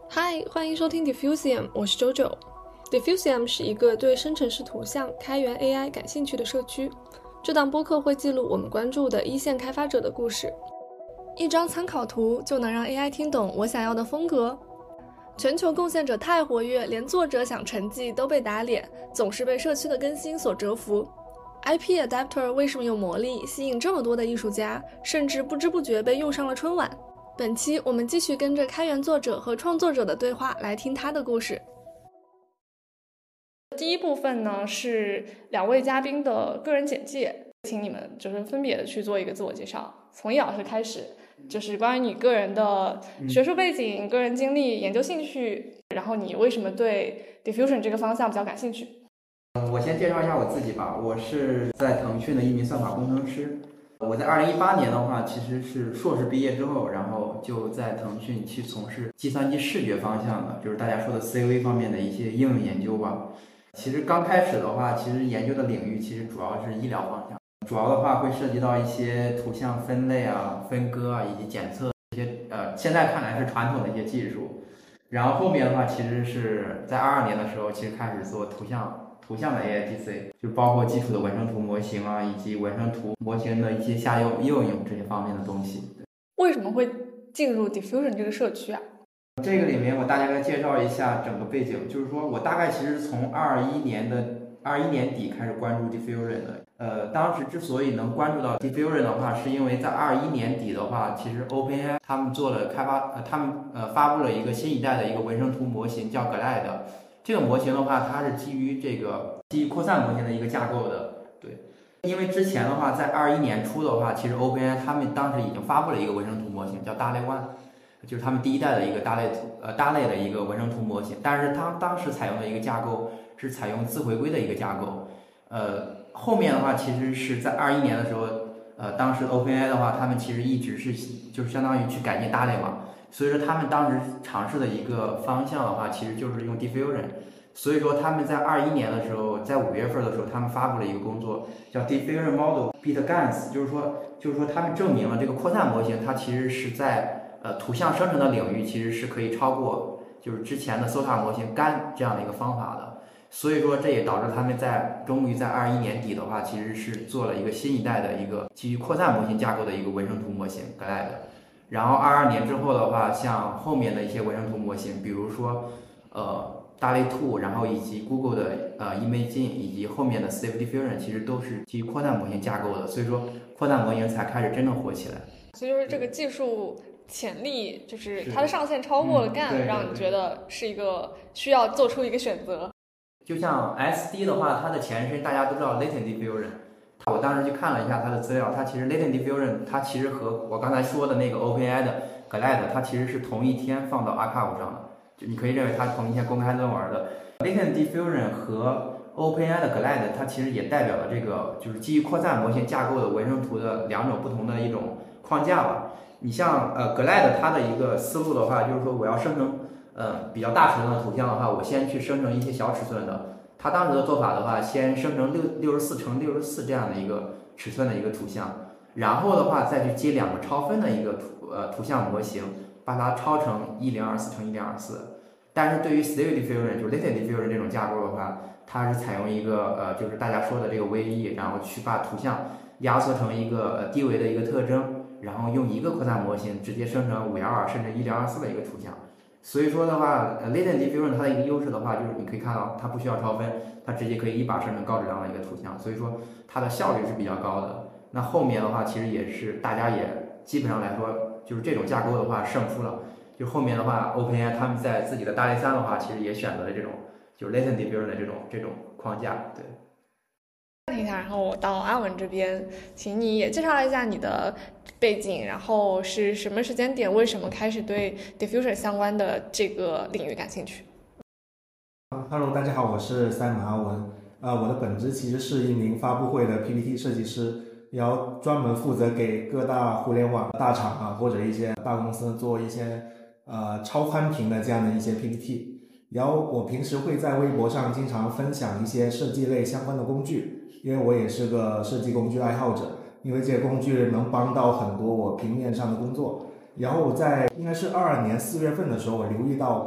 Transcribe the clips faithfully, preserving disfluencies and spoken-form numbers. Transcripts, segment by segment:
嗨，欢迎收听 Diffusium， 我是 Jojo。Diffusium 是一个对生成式图像、开源 A I 感兴趣的社区。这档播客会记录我们关注的一线开发者的故事。一张参考图就能让 A I 听懂我想要的风格？全球贡献者太活跃，连作者想成绩都被打脸，总是被社区的更新所折服。I P Adapter 为什么有魔力，吸引这么多的艺术家，甚至不知不觉被用上了春晚？本期我们继续跟着开源作者和创作者的对话来听他的故事。第一部分呢是两位嘉宾的个人简介，请你们就是分别的去做一个自我介绍，从易老师开始，就是关于你个人的学术背景、嗯、个人经历、研究兴趣，然后你为什么对 Diffusion 这个方向比较感兴趣。 我先介绍一下我自己吧，我是在腾讯的一名算法工程师。我在二零一八年的话，其实是硕士毕业之后，然后就在腾讯去从事计算机视觉方向的，就是大家说的 C V 方面的一些应用研究吧。其实刚开始的话，其实研究的领域其实主要是医疗方向，主要的话会涉及到一些图像分类啊、分割啊以及检测这些呃，现在看来是传统的一些技术。然后后面的话，其实是在二二年的时候，其实开始做图像。图像的 A I G C 就包括基础的纹身图模型啊，以及纹身图模型的一些下游应用这些方面的东西。 为什么会进入 Diffusion 这个社区啊？ 这个里面我大概介绍一下整个背景，就是说我大概其实从二一年的二一年底开始关注 Diffusion 的。呃，当时之所以能关注到 Diffusion 的话，是因为在二一年底的话，其实 OpenAI 他们做了开发，呃，他们呃发布了一个新一代的一个纹身图模型叫 Glide。这个模型的话，它是基于这个基于扩散模型的一个架构的，对。因为之前的话，在二一年初的话，其实 OpenAI 他们当时已经发布了一个纹身图模型，叫 DALL-E 一，就是他们第一代的一个 DALL-E 图呃 DALL-E 的一个纹身图模型。但是它当时采用的一个架构是采用自回归的一个架构。呃，后面的话其实是在二一年的时候，呃，当时 OpenAI 的话，他们其实一直是就是相当于去改进 DALL-E 嘛。所以说他们当时尝试的一个方向的话，其实就是用 Diffusion。所以说他们在二一年的时候，在五月份的时候，他们发布了一个工作叫 Diffusion Model Beat GANs， 就是说就是说他们证明了这个扩散模型它其实是在呃图像生成的领域其实是可以超过就是之前的 S O T A 模型 G A N 这样的一个方法的。所以说这也导致他们在终于在二一年底的话，其实是做了一个新一代的一个基于扩散模型架构的一个纹身图模型 Glide。然后二二年之后的话，像后面的一些纹身图模型，比如说呃 DALL-E 二，然后以及 Google 的呃 Imagen 以及后面的 Stable Diffusion， 其实都是基于扩散模型架构的，所以说扩散模型才开始真正火起来。 所以就是这个技术潜力，就是它的上限超过了 G A N，、嗯、让你觉得是一个需要做出一个选择。 就像 S D 的话，它的前身大家都知道 Latent Diffusion。我当时去看了一下它的资料，它其实 Latent Diffusion 它其实和我刚才说的那个 OpenAI 的 Glide 它其实是同一天放到 Archive 上的，就你可以认为它是同一天公开论文的。Latent Diffusion 和 OpenAI 的 Glide 它其实也代表了这个就是基于扩散模型架构的纹身图的两种不同的一种框架吧。你像呃 Glide 它的一个思路的话，就是说我要生成呃比较大尺寸的图像的话，我先去生成一些小尺寸的。他当时的做法的话，先生成六六十四乘六十四这样的一个尺寸的一个图像，然后的话再去接两个超分的一个图呃图像模型，把它超成一零二四乘一零二四。但是对于 Stable Diffusion 就是 Latent Diffusion 这种架构的话，它是采用一个呃就是大家说的这个 V E， 然后去把图像压缩成一个呃低维的一个特征，然后用一个扩散模型直接生成五一二甚至一零二四的一个图像。所以说的话 ，Latent Diffusion 它的一个优势的话，就是你可以看到它不需要超分，它直接可以一把生成高质量的一个图像，所以说它的效率是比较高的。那后面的话，其实也是大家也基本上来说，就是这种架构的话胜出了。就后面的话 ，OpenAI 他们在自己的 DALL-E 三的话，其实也选择了这种就是 Latent Diffusion 的这种这种框架，对。 暂停一下，然后我到阿文这边，请你也介绍一下你的背景，然后是什么时间点，为什么开始对 Diffusion 相关的这个领域感兴趣？ Hello， 大家好，我是塞姆阿文。呃，我的本职其实是一名发布会的 P P T 设计师，也要专门负责给各大互联网大厂啊或者一些大公司做一些呃超宽屏的这样的一些 P P T。然后我平时会在微博上经常分享一些设计类相关的工具，因为我也是个设计工具爱好者，因为这些工具能帮到很多我平面上的工作。然后我在应该是二二年四月份的时候，我留意到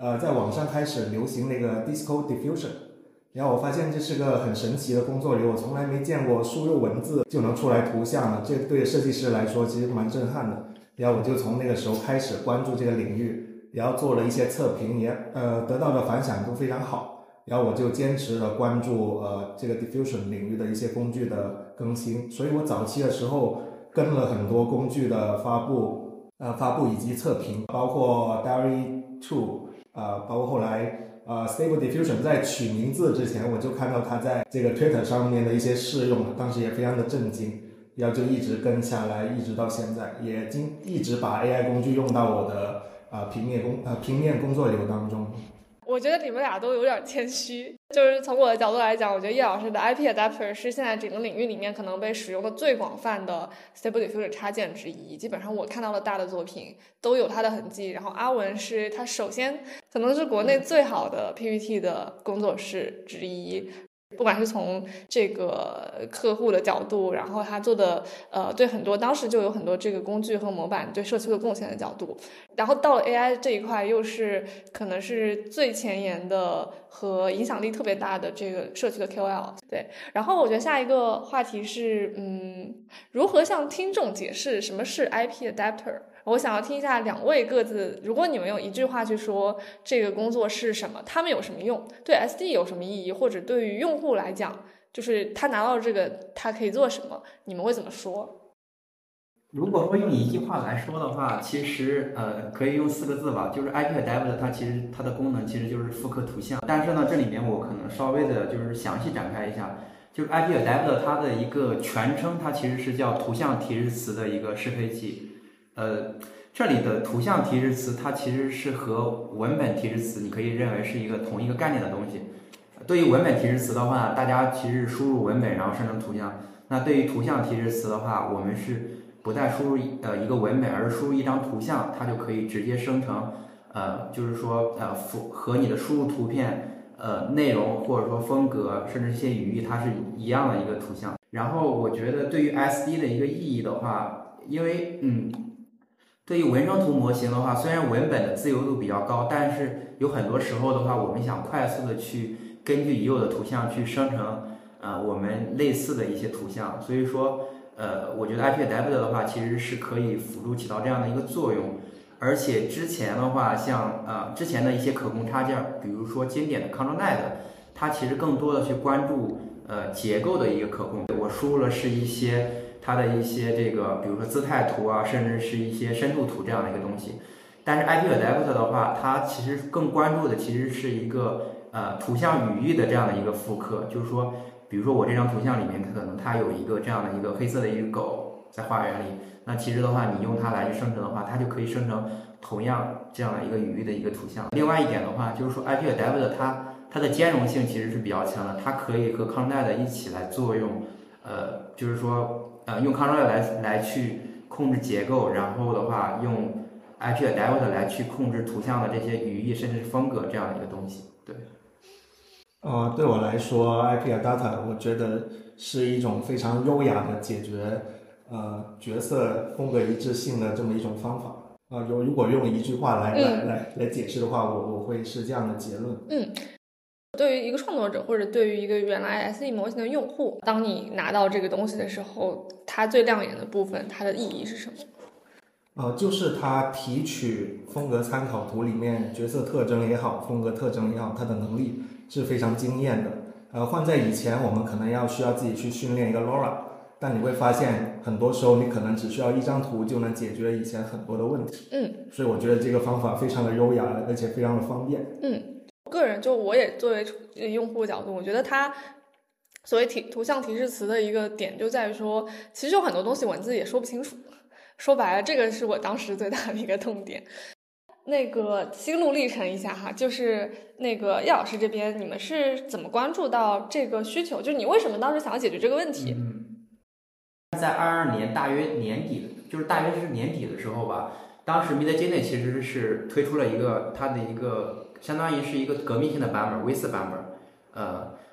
呃，在网上开始流行那个 Disco Diffusion， 然后我发现这是个很神奇的工作流，我从来没见过输入文字就能出来图像的，这对设计师来说其实蛮震撼的。然后我就从那个时候开始关注这个领域，然后做了一些测评，也呃得到的反响都非常好。然后我就坚持了关注呃这个 diffusion 领域的一些工具的更新，所以我早期的时候跟了很多工具的发布，呃发布以及测评，包括 Diary 二。呃，包括后来呃 Stable Diffusion 在取名字之前，我就看到它在这个 Twitter 上面的一些试用，当时也非常的震惊，然后就一直跟下来，一直到现在，也经一直把 A I 工具用到我的呃平面工呃平面工作流当中。 我觉得你们俩都有点谦虚，就是从我的角度来讲，我觉得叶老师的 I P Adapter 是现在整个领域里面可能被使用的最广泛的 Stable Diffusion 插件之一，基本上我看到的大的作品都有它的痕迹。然后阿文是他首先可能是国内最好的 P P T 的工作室之一，不管是从这个客户的角度，然后他做的呃对很多当时就有很多这个工具和模板对社区的贡献的角度，然后到了 A I 这一块又是可能是最前沿的和影响力特别大的这个社区的 K O L。 对，然后我觉得下一个话题是嗯，如何向听众解释什么是 I P Adapter。我想要听一下两位各自，如果你们用一句话去说这个工作是什么，他们有什么用，对 S D 有什么意义，或者对于用户来讲，就是他拿到这个他可以做什么，你们会怎么说？ 如果说用一句话来说的话，其实呃可以用四个字吧，就是 I P Adapter 它其实它的功能其实就是复刻图像，但是呢这里面我可能稍微的就是详细展开一下，就是 I P Adapter 它的一个全称，它其实是叫图像提示词的一个适配器。呃，这里的图像提示词它其实是和文本提示词你可以认为是一个同一个概念的东西。对于文本提示词的话，大家其实输入文本然后生成图像，那对于图像提示词的话，我们是不再输入呃一个文本，而是输入一张图像，它就可以直接生成呃就是说呃符和你的输入图片呃内容或者说风格甚至一些语义它是一样的一个图像。然后我觉得对于 S D 的一个意义的话，因为嗯对于文生图模型的话，虽然文本的自由度比较高，但是有很多时候的话，我们想快速的去根据已有的图像去生成呃我们类似的一些图像，所以说呃我觉得 I P Adapter 的话其实是可以辅助起到这样的一个作用。而且之前的话，像呃之前的一些可控插件，比如说经典的 ControlNet， 它其实更多的去关注呃结构的一个可控。我输入了是一些它的一些这个，比如说姿态图啊，甚至是一些深度图这样的一个东西。但是 I P Adapter 的话，它其实更关注的其实是一个呃图像语义的这样的一个复刻，就是说，比如说我这张图像里面可能它有一个这样的一个黑色的一个狗在花园里，那其实的话，你用它来去生成的话，它就可以生成同样这样的一个语义的一个图像。另外一点的话，就是说 I P Adapter 它它的兼容性其实是比较强的，它可以和 ControlNet 一起来作用，呃，就是说。呃，用 ControlNet 来来去控制结构，然后的话用 I P Adapter 来去控制图像的这些语义甚至是风格这样的一个东西。对。 呃，对我来说 ，I P Adapter 我觉得是一种非常优雅的解决呃角色风格一致性的这么一种方法。啊、呃，如果用一句话来、嗯、来来来解释的话，我我会是这样的结论。 嗯。对于一个创作者或者对于一个原来 S E 模型的用户，当你拿到这个东西的时候，它最亮眼的部分它的意义是什么？ 呃，就是它提取风格参考图里面角色特征也好，风格特征也好，它的能力是非常惊艳的。呃，换在以前我们可能要需要自己去训练一个 LoRa， 但你会发现很多时候你可能只需要一张图就能解决以前很多的问题。 嗯， 所以我觉得这个方法非常的优雅，而且非常的方便。 嗯。个人就我也作为用户角度，我觉得它所谓提图像提示词的一个点就在于说，其实有很多东西文字也说不清楚，说白了这个是我当时最大的一个痛点。那个心路历程一下哈，就是那个叶老师这边你们是怎么关注到这个需求，就是你为什么当时想要解决这个问题？ 嗯，在二二年大约年底，就是大约是年底的时候吧，当时 Midjourney 其实是推出了一个它的一个相当于是一个革命性的版本 V 四 版本。呃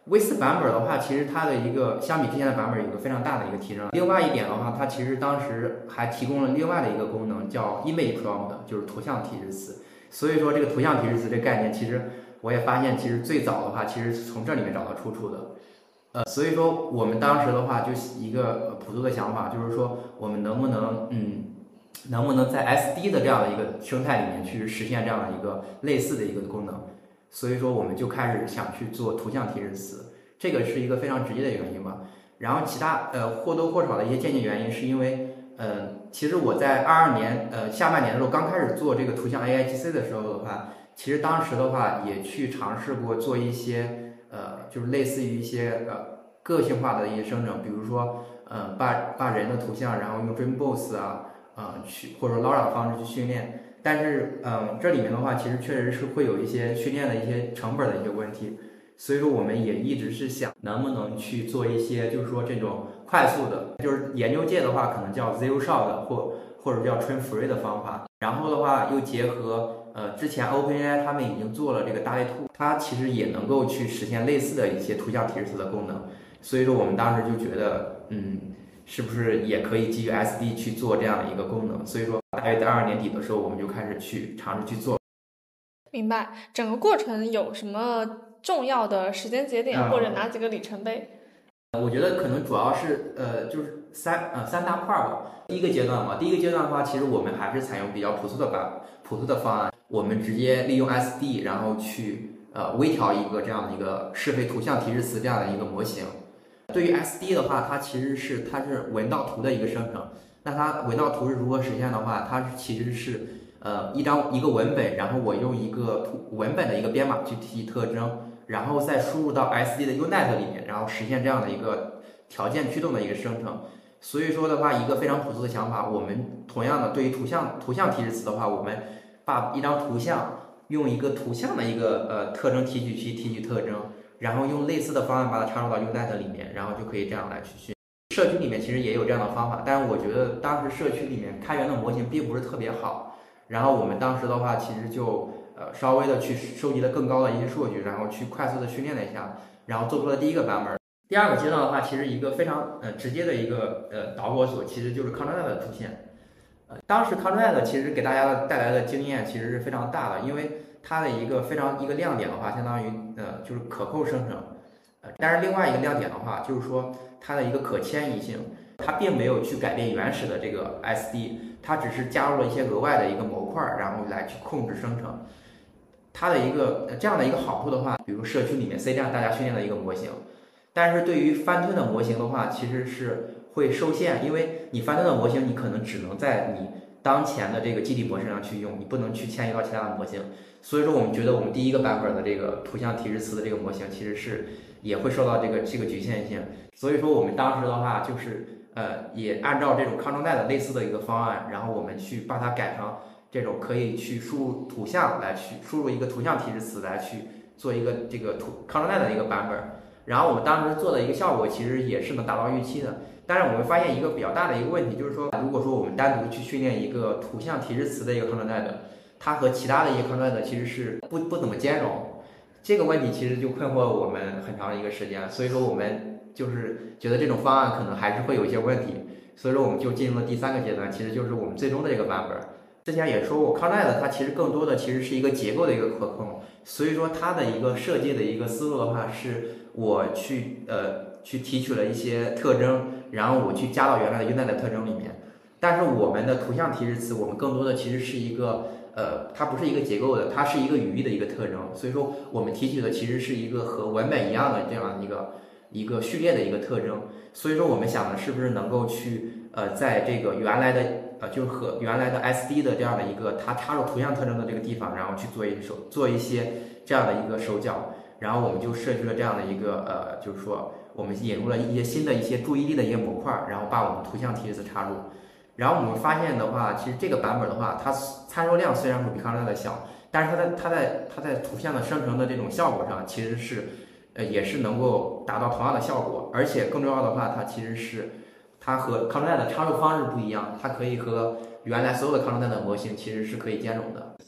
V 四版本的话，其实它的一个相比之前的版本有一个非常大的一个提升。另外一点的话，它其实当时还提供了另外的一个功能，叫 Image Prompt， 就是图像提示词。所以说这个图像提示词这概念，其实我也发现，其实最早的话，其实是从这里面找到出处的。呃，所以说我们当时的话，就一个朴素的想法，就是说我们能不能嗯。能不能在 S D 的这样的一个生态里面去实现这样的一个类似的一个功能？所以说我们就开始想去做图像提示词，这个是一个非常直接的原因吧。然后其他呃或多或少的一些间接原因，是因为呃其实我在二二年呃下半年的时候刚开始做这个图像 A I G C 的时候的话，其实当时的话也去尝试过做一些呃就是类似于一些呃个性化的一些生成，比如说呃把把人的图像然后用 Dreambox 啊。啊、呃，去或者说 LoRa 的方式去训练，但是，嗯、呃，这里面的话，其实确实是会有一些训练的一些成本的一些问题，所以说我们也一直是想能不能去做一些，就是说这种快速的，就是研究界的话可能叫 zero shot 或或者叫 train free 的方法，然后的话又结合呃之前 OpenAI 他们已经做了这个大类图，它其实也能够去实现类似的一些图像提示词的功能，所以说我们当时就觉得，嗯。是不是也可以基于 S D 去做这样的一个功能？所以说，大约在二二年底的时候，我们就开始去尝试去做。 明白，整个过程有什么重要的时间节点， 嗯、 或者哪几个里程碑？ 我觉得可能主要是呃，就是三呃三大块吧。第一个阶段嘛，第一个阶段的话，其实我们还是采用比较朴素的版朴素的方案，我们直接利用 S D， 然后去呃微调一个这样的一个适配图像提示词这样的一个模型。对于 S D 的话，它其实是它是文到图的一个生成。那它文到图是如何实现的话，它是其实是呃一张一个文本，然后我用一个图文本的一个编码去提特征，然后再输入到 S D 的 U N E T 里面，然后实现这样的一个条件驱动的一个生成。所以说的话，一个非常朴素的想法，我们同样的对于图像图像提示词的话，我们把一张图像用一个图像的一个呃特征提取器提取特征。然后用类似的方案把它插入到 U N E T 里面，然后就可以这样来去训。社区里面其实也有这样的方法，但是我觉得当时社区里面开源的模型并不是特别好。然后我们当时的话，其实就呃稍微的去收集了更高的一些数据，然后去快速的训练了一下，然后做出了第一个版本。第二个阶段的话，其实一个非常呃直接的一个呃导火索，其实就是 ControlNet 的出现。呃，当时 ControlNet 其实给大家带来的经验其实是非常大的，因为它的一个非常一个亮点的话，相当于呃就是可扣生成，呃，但是另外一个亮点的话，就是说它的一个可迁移性，它并没有去改变原始的这个 S D， 它只是加入了一些额外的一个模块，然后来去控制生成。它的一个、呃、这样的一个好处的话，比如社区里面 C 站大家训练的一个模型，但是对于翻推的模型的话，其实是会受限，因为你翻推的模型你可能只能在你当前的这个基地模式上去用，你不能去迁移到其他的模型。所以说我们觉得我们第一个版本的这个图像提示词的这个模型其实是也会受到这个这个局限性。所以说我们当时的话就是呃也按照这种 ControlNet 类似的一个方案，然后我们去把它改成这种可以去输入图像来去输入一个图像提示词来去做一个这个图 ControlNet 的一个版本。然后我们当时做的一个效果其实也是能达到预期的。但是我们发现一个比较大的一个问题，就是说如果说我们单独去训练一个图像提示词的一个 ControlNet，它和其他的一些 ControlNet其实是不不怎么兼容，这个问题其实就困惑我们很长的一个时间，所以说我们就是觉得这种方案可能还是会有一些问题，所以说我们就进入了第三个阶段，其实就是我们最终的这个版本。之前也说过 ControlNet 它其实更多的其实是一个结构的一个可控，所以说它的一个设计的一个思路的话，是我去呃去提取了一些特征，然后我去加到原来的 U N E T 的特征里面。但是我们的图像提示词，我们更多的其实是一个呃，它不是一个结构的，它是一个语义的一个特征。所以说我们提取的其实是一个和文本一样的这样一个一个序列的一个特征。所以说我们想的是不是能够去呃，在这个原来的呃，就是和原来的 S D 的这样的一个它插入图像特征的这个地方，然后去做一手做一些这样的一个手脚，然后我们就设计了这样的一个呃，就是说我们引入了一些新的一些注意力的一些模块，然后把我们图像提示词插入。然后我们发现的话，其实这个版本的话，它参数量虽然说比 ControlNet 小，但是它在它在它在图像的生成的这种效果上，其实是呃也是能够达到同样的效果，而且更重要的话，它其实是它和 ControlNet 的插入方式不一样，它可以和原来所有的 ControlNet 的模型其实是可以兼容的。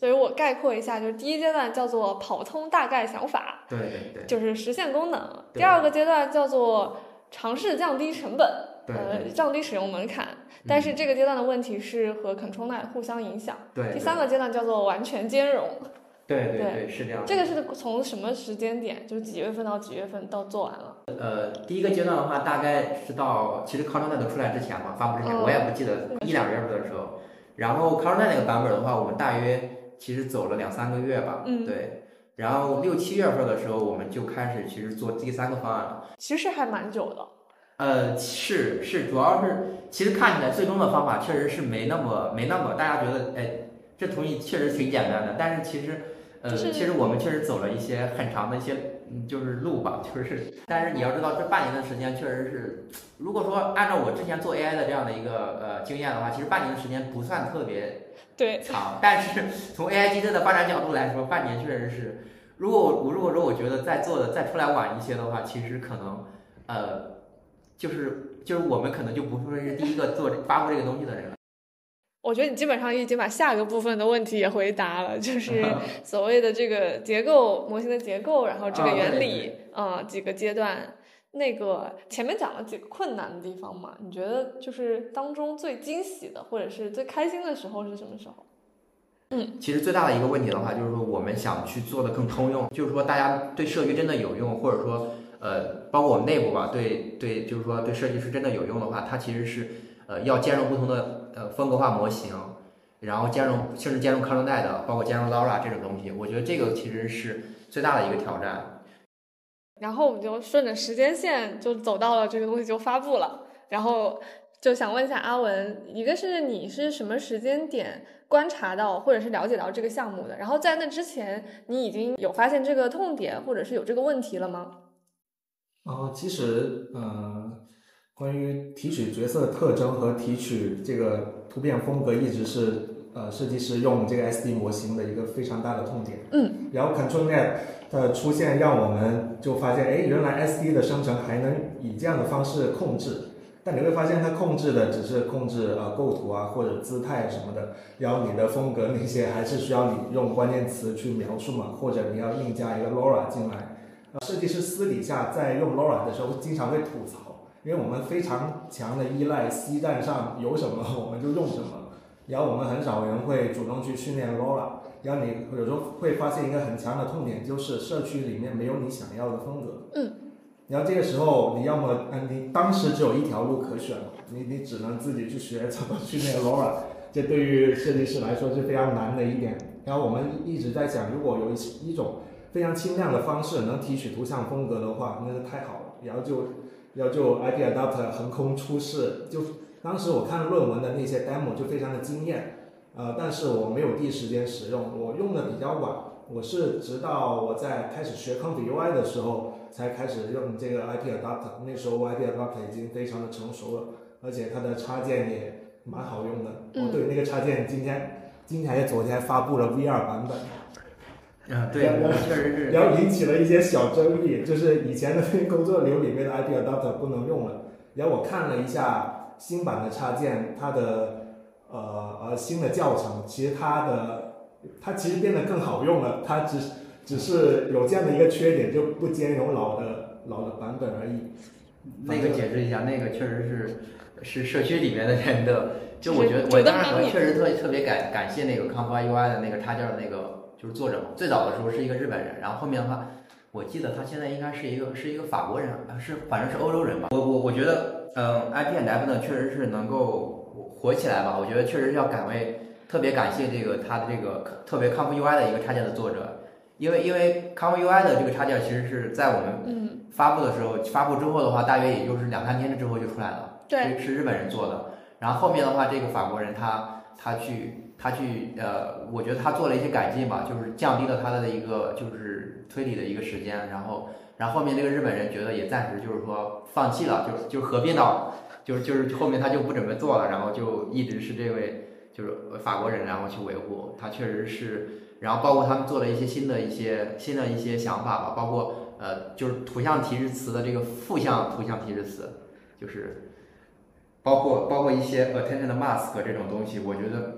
所以我概括一下，就是第一阶段叫做跑通大概想法， 对对对， 就是实现功能。第二个阶段叫做尝试降低成本， 对呃，降低使用门槛。但是这个阶段的问题是和 ControlNet 互相影响。 对。 第三个阶段叫做完全兼容。 对对对, 对，是这样。 这个是从什么时间点，就是几月份到几月份到做完了？ 呃，第一个阶段的话，大概是到其实 ControlNet 出来之前嘛，发布之前， 嗯、 我也不记得一两月份的时候。然后 ControlNet 那个版本的话，我们大约其实走了两三个月吧， 嗯， 对。然后六七月份的时候，我们就开始其实做第三个方案了。 其实还蛮久的。 呃，是是，主要是其实看起来最终的方法确实是没那么没那么大家觉得，哎，这东西确实挺简单的，但是其实。呃， 就是、 其实我们确实走了一些很长的一些，嗯，就是路吧，就是，但是你要知道，这半年的时间确实是，如果说按照我之前做 A I 的这样的一个呃经验的话，其实半年的时间不算特别对长，但是从 A I 机制的发展角度来说，半年确实是，如果我如果说我觉得再做的再出来晚一些的话，其实可能，呃，就是就是我们可能就不会是第一个做发布这个东西的人了。 我觉得你基本上已经把下个部分的问题也回答了，就是所谓的这个结构模型的结构，然后这个原理，啊、呃，几个阶段。那个前面讲了几个困难的地方嘛，你觉得就是当中最惊喜的或者是最开心的时候是什么时候？嗯， 其实最大的一个问题的话，就是说我们想去做的更通用，就是说大家对社区真的有用，或者说呃，包括我们内部吧，对对，就是说对设计师真的有用的话，它其实是呃要兼容不同的。呃，风格化模型，然后兼容甚至兼容 ControlNet，包括兼容 LoRa 这种东西，我觉得这个其实是最大的一个挑战。 然后我们就顺着时间线就走到了这个东西就发布了，然后就想问一下阿文，一个是你是什么时间点观察到或者是了解到这个项目的？然后在那之前，你已经有发现这个痛点或者是有这个问题了吗？ 哦，其实呃。关于提取角色特征和提取这个图片风格，一直是呃设计师用这个 S D 模型的一个非常大的痛点。 嗯， 然后 ControlNet 的出现，让我们就发现，哎，原来 S D 的生成还能以这样的方式控制。但你会发现，它控制的只是控制呃构图啊或者姿态什么的，然后你的风格那些还是需要你用关键词去描述嘛，或者你要硬加一个 LoRa 进来。呃，设计师私底下在用 LoRa 的时候，经常会吐槽。因为我们非常强的依赖 C 站上有什么我们就用什么，然后我们很少人会主动去训练 LoRa， 然后你有时候会发现一个很强的痛点，就是社区里面没有你想要的风格。 嗯， 然后这个时候你要么你当时只有一条路可选，你你只能自己去学怎么训练 LoRa， 这对于设计师来说是非常难的一点。然后我们一直在想，如果有一一种非常轻量的方式能提取图像风格的话，那是太好了。然后就然后就 I P Adapter 横空出世，就当时我看论文的那些 demo 就非常的惊艳，呃，但是我没有第一时间使用，我用的比较晚，我是直到我在开始学 Comfy U I 的时候才开始用这个 I P Adapter， 那时候 I P Adapter 已经非常的成熟了，而且它的插件也蛮好用的。 嗯、 哦，对，那个插件今天今天昨天发布了 V 二 版本。 啊，对，确实是。 然后引起了一些小争议，就是以前的那个工作流里面的 I P Adapter 不能用了。然后我看了一下新版的插件，它的呃呃新的教程，其实它的它其实变得更好用了，它只只是有这样的一个缺点，就不兼容老的老的版本而已。 那个解释一下，那个确实是是社区里面的人的，就我觉得我当时我确实特特别感感谢那个 Comfy U I 的那个插件的那个。就是作者嘛，最早的时候是一个日本人，然后后面的话，我记得他现在应该是一个是一个法国人，是反正是欧洲人吧。我我我觉得，嗯 ，I P Adapter 确实是能够火起来吧。我觉得确实要感为特别感谢这个他的这个特别 Comfy U I 的一个插件的作者，因为因为 Comfy U I 的这个插件其实是在我们发布的时候，嗯、发布之后的话，大约也就是两三天之后就出来了， 对， 是是日本人做的。然后后面的话，这个法国人他他去。他去呃，我觉得他做了一些改进吧，就是降低了他的一个就是推理的一个时间，然后然后后面那个日本人觉得也暂时就是说放弃了，就就合并到就是就是后面他就不准备做了，然后就一直是这位就是法国人然后去维护，他确实是，然后包括他们做了一些新的一些新的一些想法吧，包括呃就是图像提示词的这个负向图像提示词，就是包括包括一些 attention mask 这种东西，我觉得。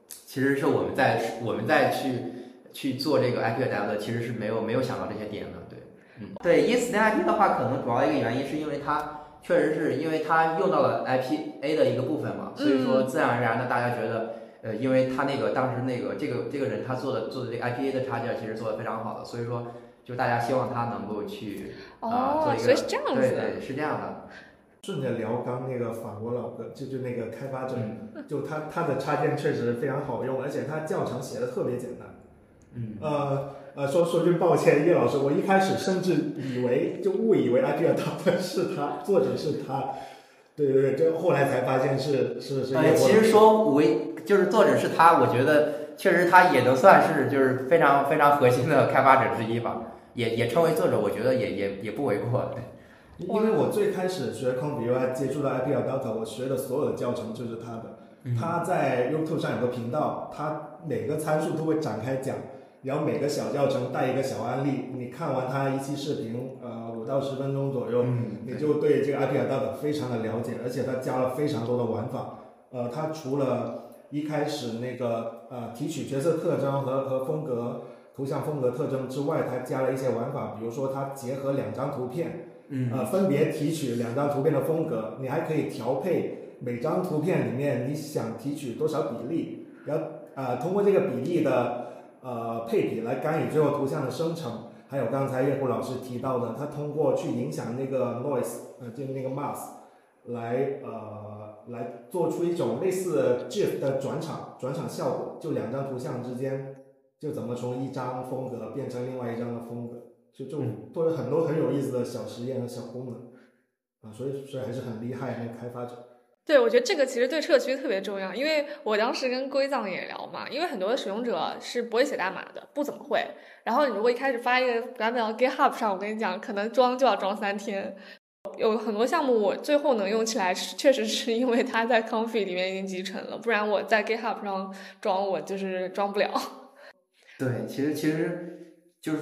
其实是我们在我们在去去做这个 I P Adapt 的，其实是没有没有想到这些点的，对，嗯，对 Instant I P 的话，可能主要一个原因是因为它确实是因为它用到了 I P A 的一个部分嘛，所以说自然而然的大家觉得，呃，因为他那个当时那个这个这个人他做的做的这个 I P A 的插件其实做的非常好的，所以说就大家希望他能够去啊、呃、做一个， 所以是这样子， 对对是这样的。 顺着聊刚那个法国老哥，就就那个开发者， 嗯、 就他他的插件确实非常好用，而且他教程写的特别简单。 嗯， 呃呃，说说句抱歉，叶老师，我一开始甚至以为就误以为 I P Adapt 是他，作者是他，对对对，就后来才发现是是是。 呃，其实说为就是作者是他，我觉得确实他也能算是就是非常非常核心的开发者之一吧，也也称为作者，我觉得也也也不为过。 因为我最开始学 Comp U I 接触到 I P Adapt， 我学的所有的教程就是他的。 嗯、 他在 YouTube 上有个频道，他每个参数都会展开讲，然后每个小教程带一个小案例，你看完他一期视频，呃，五到十分钟左右， 嗯、 你就对这个 I P Adapt 非常的了解，而且他加了非常多的玩法。呃，他除了一开始那个呃提取角色特征和和风格图像风格特征之外，他加了一些玩法，比如说他结合两张图片。 嗯， 呃，分别提取两张图片的风格，你还可以调配每张图片里面你想提取多少比例，然后呃通过这个比例的呃配比来干预最后图像的生成。还有刚才叶虎老师提到的，他通过去影响那个 noise， 呃，就是那个 mask， 来呃来做出一种类似 GIF 的转场转场效果，就两张图像之间就怎么从一张风格变成另外一张的风格。就就做了很多很有意思的小实验和小功能啊，所以所以还是很厉害那个开发者。 对，我觉得这个其实对社区特别重要，因为我当时跟归藏也聊嘛，因为很多的使用者是不会写代码的，不怎么会。然后你如果一开始发一个版本到 GitHub 上，我跟你讲，可能装就要装三天。有很多项目我最后能用起来，确实是因为它在 Comfy 里面已经集成了，不然我在 GitHub 上装我就是装不了。 对，其实其实就是。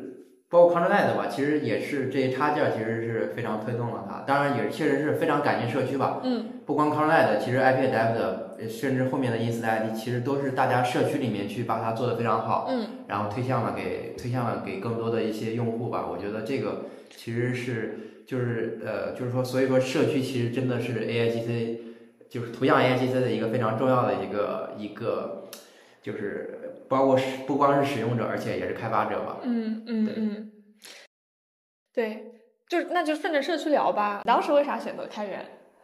包括 ControlNet 吧，其实也是这些插件，其实是非常推动了它。当然，也确实是非常感谢社区吧。 嗯。 不光 ControlNet，其实 I P Adapt， 甚至后面的 Instant I P， 其实都是大家社区里面去把它做得非常好。 嗯。 然后推向了给推向了给更多的一些用户吧。我觉得这个其实是就是呃就是说，所以说社区其实真的是 A I G C， 就是图像 A I G C 的一个非常重要的一个一个。就是包括不光是使用者，而且也是开发者吧。 嗯嗯嗯，对，就那就顺着社区聊吧。当时为啥选择开源？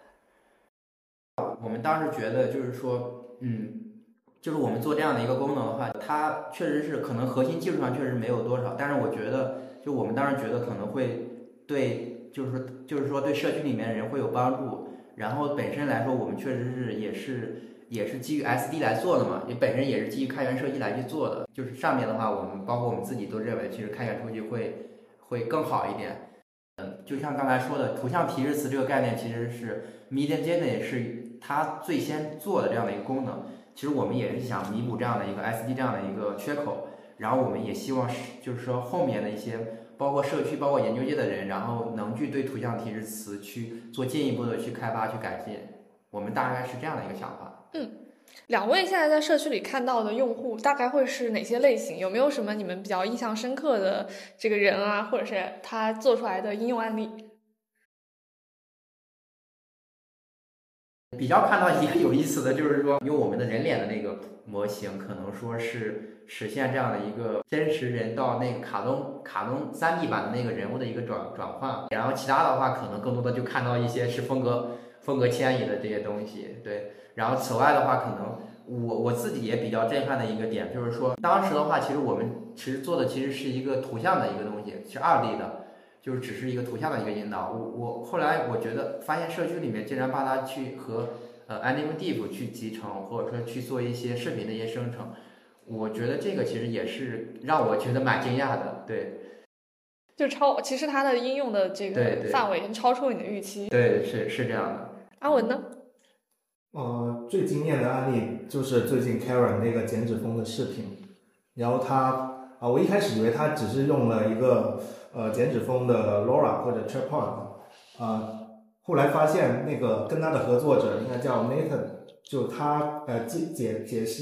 我们当时觉得就是说，嗯，就是我们做这样的一个功能的话，它确实是可能核心技术上确实没有多少，但是我觉得，就我们当时觉得可能会对，就是说，就是说对社区里面的人会有帮助。然后本身来说，我们确实是也是。也是基于 S D 来做的嘛，也本身也是基于开源设计来去做的。就是上面的话，我们包括我们自己都认为，其实开源出去会会更好一点。嗯，就像刚才说的，图像提示词这个概念其实是 Midjourney 是它最先做的这样的一个功能。其实我们也是想弥补这样的一个 S D 这样的一个缺口，然后我们也希望是就是说后面的一些包括社区、包括研究界的人，然后能去对图像提示词去做进一步的去开发、去改进。我们大概是这样的一个想法。 嗯，两位现在在社区里看到的用户大概会是哪些类型？有没有什么你们比较印象深刻的这个人啊，或者是他做出来的应用案例？ 比较看到一个有意思的就是说，用我们的人脸的那个模型，可能说是实现这样的一个真实人到那个卡通卡通 三 D 版的那个人物的一个转转换，然后其他的话可能更多的就看到一些是风格风格迁移的这些东西，对。然后此外的话，可能我我自己也比较震撼的一个点，就是说当时的话，其实我们其实做的其实是一个图像的一个东西，是 二 D 的，就是只是一个图像的一个引导。我我后来我觉得发现社区里面竟然把它去和呃 AnimeDiff 去集成，或者说去做一些视频的一些生成，我觉得这个其实也是让我觉得蛮惊讶的，对。 就超，其实它的应用的这个范围已经超出你的预期。 对，是是这样的。 阿文呢？ 呃，最惊艳的案例就是最近 Karen 那个剪纸风的视频，然后他啊、呃，我一开始以为他只是用了一个呃剪纸风的 Laura 或者 Tripod， 呃，后来发现那个跟他的合作者应该叫 Nathan， 就他呃解解解析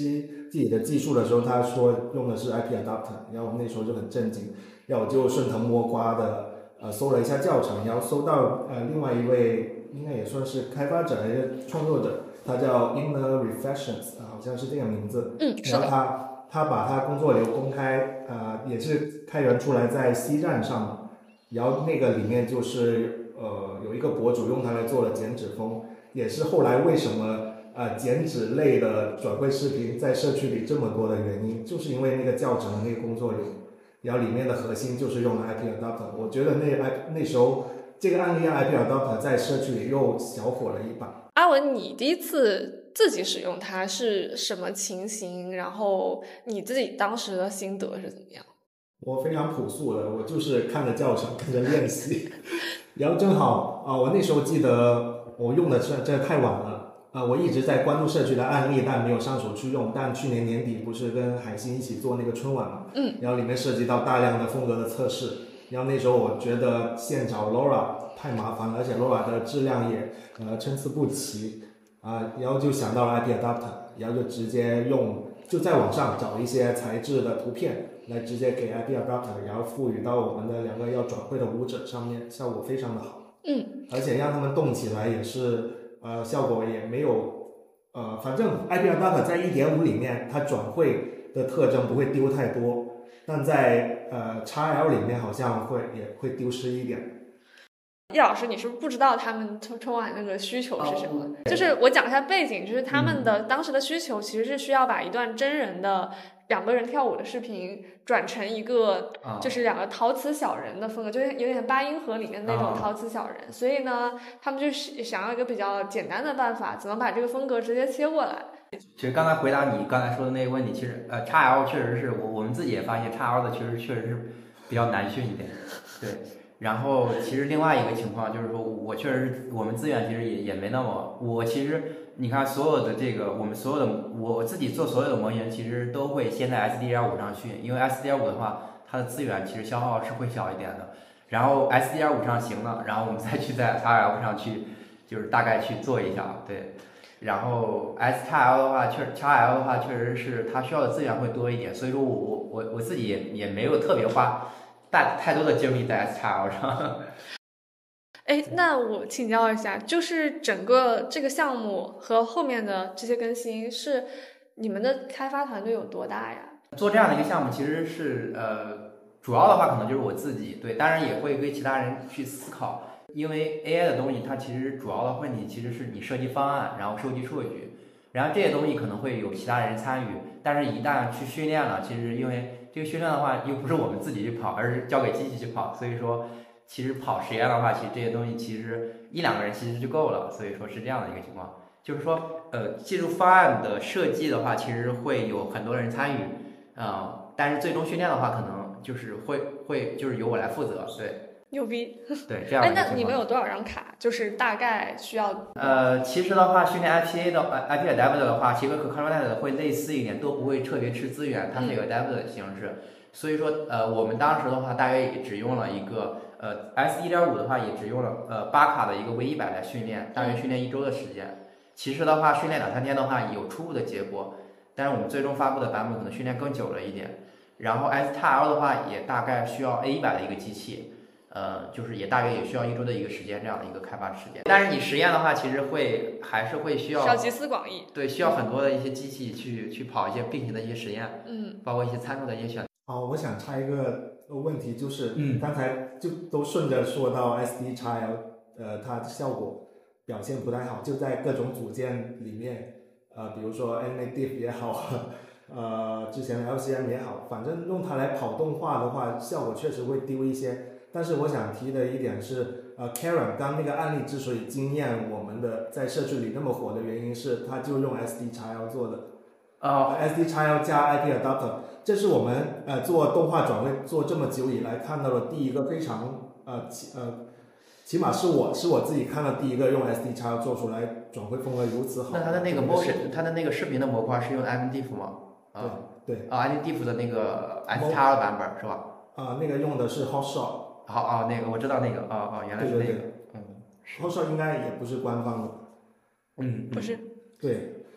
自己的技术的时候，他说用的是 I P adapter， 然后我那时候就很震惊，然后我就顺藤摸瓜的呃搜了一下教程，然后搜到呃另外一位应该也算是开发者还是创作者，他叫 Inner Reflections， 好像是这个名字。 嗯，是的。 然后他他把他工作流公开，呃，也是开源出来在 C 站上，然后那个里面就是呃有一个博主用它来做了减脂风，也是后来为什么呃减脂类的转会视频在社区里这么多的原因，就是因为那个教程的那个工作流，然后里面的核心就是用了 I P adapter。我觉得那那时候这个案例 I P adapter 在社区里又小火了一把。 阿文，你第一次自己使用它是什么情形？然后你自己当时的心得是怎么样？ 我非常朴素的，我就是看着教程跟着练习，然后正好啊、呃，我那时候记得我用的这这太晚了啊、呃，我一直在关注社区的案例，但没有上手去用。但去年年底不是跟海星一起做那个春晚嘛， 嗯， 然后里面涉及到大量的风格的测试，然后那时候我觉得现找 Laura 太麻烦了，而且 Laura 的质量也呃参差不齐啊、呃，然后就想到了 I P adapter， 然后就直接用就在网上找一些材质的图片。来直接给 I P adapter， 然后赋予到我们的两个要转会的舞者上面，效果非常的好。 嗯， 而且让他们动起来也是，呃，效果也没有，呃，反正 I P adapter 在 一点五 里面，它转会的特征不会丢太多，但在呃 X L 里面好像会也会丢失一点。 叶老师，你是不是不知道他们春春晚那个需求是什么？ 哦、 就是我讲一下背景，就是他们的、嗯、当时的需求其实是需要把一段真人的两个人跳舞的视频转成一个就是两个陶瓷小人的风格，就是有点八音盒里面那种陶瓷小人、哦、所以呢他们就是想要一个比较简单的办法，怎么把这个风格直接切过来。 其实刚才回答你刚才说的那个问题，其实呃 X L 确实是我我们自己也发现 X L 的确实确实是比较难训一点，对。然后其实另外一个情况就是说，我确实是我们资源其实也也没那么，我其实你看所有的这个我们所有的我自己做所有的模型，其实都会先在 S D 点五 上训，因为 S D 点五 的话，它的资源其实消耗是会小一点的。然后 S D 点五 上行了，然后我们再去在 X L 上去，就是大概去做一下，对。然后 S X L 的话，确 X L 的话确实是它需要的资源会多一点，所以说我我我我自己也也没有特别花大太多的精力在 S X L 上。 哎，那我请教一下，就是整个这个项目和后面的这些更新，是你们的开发团队有多大呀？ 做这样的一个项目，其实是呃，主要的话可能就是我自己，对，当然也会跟其他人去思考，因为 A I 的东西它其实主要的问题其实是你设计方案，然后收集数据，然后这些东西可能会有其他人参与，但是一旦去训练了，其实因为这个训练的话又不是我们自己去跑，而是交给机器去跑，所以说其实跑实验的话，其实这些东西其实一两个人其实就够了，所以说是这样的一个情况，就是说呃技术方案的设计的话，其实会有很多人参与，啊、呃，但是最终训练的话，可能就是会会就是由我来负责，对。 牛逼， 对，这样的。 哎，那你们有多少张卡？就是大概需要。 呃，其实的话，训练 I P A 的 I P adapter 的话，其实和 Coronet 会类似一点，都不会特别吃资源，它是一个 adapter 的形式。嗯、所以说，呃，我们当时的话，大约也只用了一个呃 S 一点五 的话，也只用了呃八卡的一个 V 一百来训练，大约训练一周的时间。其实的话，训练两三天的话，有初步的结果，但是我们最终发布的版本可能训练更久了一点。然后 S X L 的话，也大概需要 A 一百的一个机器。呃，就是也大约也需要一周的一个时间，这样的一个开发时间。但是你实验的话，其实会还是会需要， 需要集思广益。 对，需要很多的一些机器去去跑一些并行的一些实验， 嗯， 包括一些参数的一些选择。 哦，我想插一个问题，就是嗯，刚才就都顺着说到 S D X L， 呃，它的效果表现不太好，就在各种组件里面，呃，比如说 Animate Diff 也好，呃，之前的 L C M 也好，反正用它来跑动画的话，效果确实会丢一些。但是我想提的一点是，呃 ，Karen 刚那个案例之所以惊艳我们的在社区里那么火的原因是，他就用 S D X L 做的， 啊、 uh, ，S D X L 加 I P adapter， 这是我们呃做动画转会做这么久以来看到的第一个非常呃起呃，起码是我是我自己看到第一个用 S D X L 做出来转会风格如此好。 那它的那个 motion， 它的那个视频的模块是用 Animate Diff 吗？ 啊，对， 啊 ，Animate Diff 的那个 S X L 版本是吧？ 啊，那个用的是 Hotshot。 好哦，那个我知道那个，哦哦，原来是那个， 对对对嗯，Hotshot应该也不是官方的， 嗯， 不是， 对，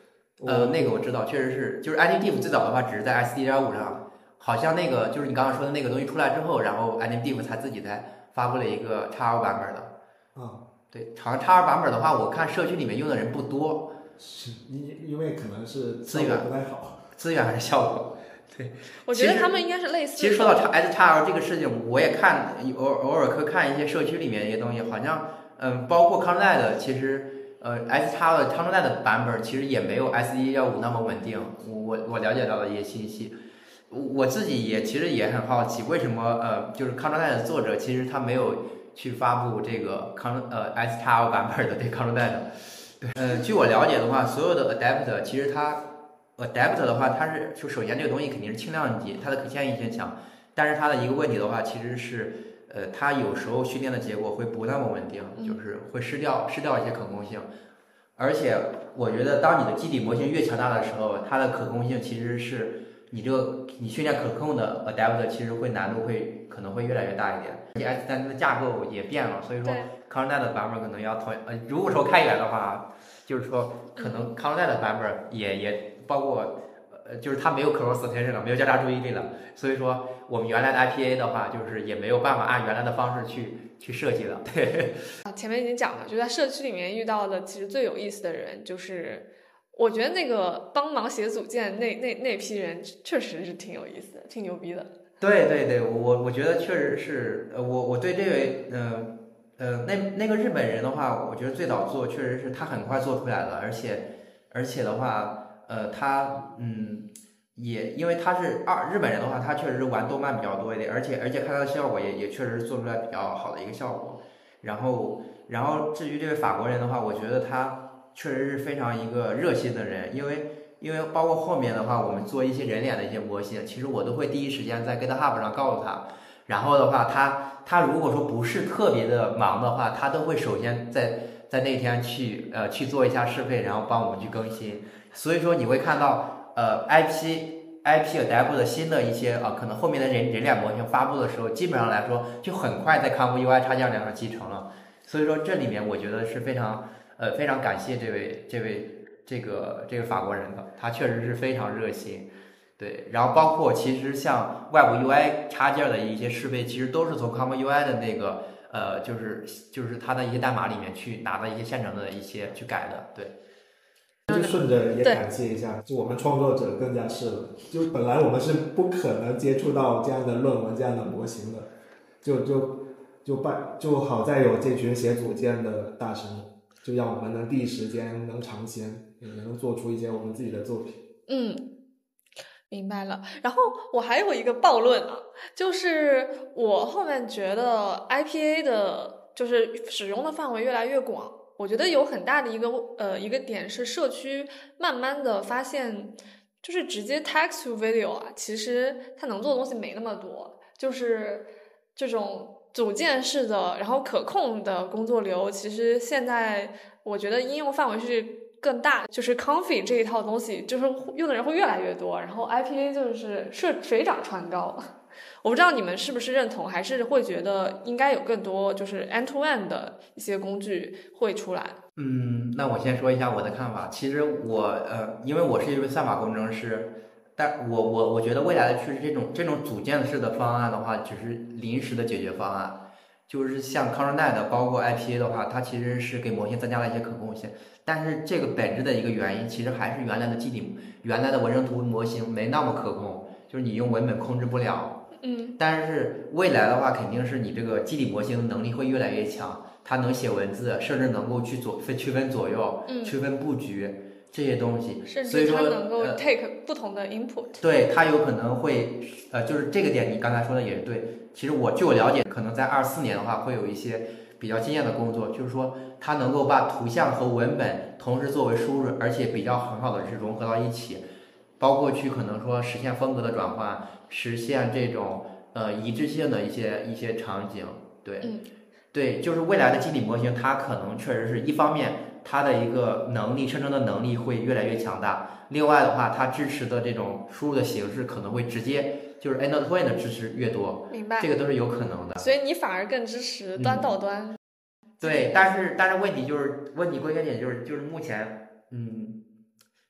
呃，那个我知道，确实是，就是 iNative 最早的话只是在 S D 点五 上，好像那个就是你刚刚说的那个东西出来之后，然后 iNative 才自己才发布了一个 X二 版本的。 啊、嗯， 对，好像 X二 版本的话，我看社区里面用的人不多， 是因因为可能是资源不太好， 资源还是效果。对， 我觉得他们应该是类似的。 其实说到 S X L 这个事情，我也看偶偶尔会看一些社区里面一些东西，好像嗯，包括 ControlNet 其实。呃 ，S X 的 ControlNet 的版本其实也没有 S D 点五 那么稳定。我我我了解到的一些信息，我自己也其实也很好奇，为什么呃，就是 ControlNet 的作者其实他没有去发布这个 Con 呃 S X 版本的这 ControlNet。对，呃，据我了解的话，所有的 Adapt 其实它 Adapt 的话，它是就首先这个东西肯定是轻量级，它的可迁移性强，但是它的一个问题的话，其实是。呃，它有时候训练的结果会不那么稳定，就是会失掉失掉一些可控性，而且我觉得当你的基底模型越强大的时候，它的可控性其实是你这个你训练可控的 adapt 其实会难度会可能会越来越大一点，而且 S 三的架构也变了，所以说 ControlNet 的版本可能要同呃，如果说开源的话，就是说可能 ControlNet 的版本也也包括。呃，就是它没有 cross attention 了，没有交叉注意力了，所以说我们原来的 I P A 的话，就是也没有办法按原来的方式去去设计了。对， 啊，前面已经讲了，就在社区里面遇到的，其实最有意思的人，就是我觉得那个帮忙写组件那那那批人，确实是挺有意思的，挺牛逼的。 对对对，我我觉得确实是，呃，我我对这位，呃呃，那那个日本人的话，我觉得最早做确实是他很快做出来了，而且而且的话。呃，他嗯，也因为他是二日本人的话，他确实是玩动漫比较多一点，而且而且看他的效果也也确实是做出来比较好的一个效果。然后然后至于这位法国人的话，我觉得他确实是非常一个热心的人，因为因为包括后面的话，我们做一些人脸的一些模型，其实我都会第一时间在 GitHub 上告诉他。然后的话，他他如果说不是特别的忙的话，他都会首先在在那天去呃去做一下适配，然后帮我们去更新。所以说你会看到，呃 ，I P I P Adapt 的新的一些啊、呃，可能后面的人人脸模型发布的时候，基本上来说就很快在 Conv U I 插件上集成了。所以说这里面我觉得是非常呃非常感谢这位这位这个这个法国人的，他确实是非常热心。对，然后包括其实像外部 U I 插件的一些适配，其实都是从 Conv U I 的那个呃就是就是它的一些代码里面去拿的一些现成的一些去改的，对。 就顺着也感谢一下，就我们创作者更加是了。就本来我们是不可能接触到这样的论文、这样的模型的，就就就办就好在有这群写组件的大神，就让我们能第一时间能尝鲜，也能做出一些我们自己的作品。 嗯，明白了。然后我还有一个暴论啊，就是我后面觉得 I P A 的就是使用的范围越来越广。我觉得有很大的一个呃一个点是社区慢慢的发现，就是直接 text to video 啊，其实它能做的东西没那么多，就是这种组件式的，然后可控的工作流，其实现在我觉得应用范围是更大，就是 Config 这一套东西，就是用的人会越来越多，然后 I P A 就是水水涨船高。我不知道你们是不是认同，还是会觉得应该有更多就是 end to end 的一些工具会出来。 嗯，那我先说一下我的看法。其实我呃，因为我是一位算法工程师，但我我我觉得未来的趋势，这种这种组件式的方案的话，只是临时的解决方案。就是像 ControlNet 包括 I P A 的话，它其实是给模型增加了一些可控性，但是这个本质的一个原因，其实还是原来的基底原来的文生图模型没那么可控，就是你用文本控制不了。 嗯， 但是未来的话，肯定是你这个基底模型能力会越来越强，它能写文字，甚至能够去左分区分左右、 嗯、 区分布局这些东西， 甚所以说至它能够呃 take 不同的 input。 对，它有可能会呃，就是这个点你刚才说的也是对。其实我据我了解，可能在二四年的话，会有一些比较惊艳的工作，就是说它能够把图像和文本同时作为输入，而且比较很好的是融合到一起，包括去可能说实现风格的转换。实现这种呃一致性的一些一些场景，对， 嗯、 对，就是未来的基底模型，它可能确实是一方面，它的一个能力生成的能力会越来越强大，另外的话，它支持的这种输入的形式可能会直接就是 end to end 的支持越多， 明白， 这个都是有可能的。 所以你反而更支持端到端。 嗯、对，但是但是问题就是问题归根点就是就是目前嗯。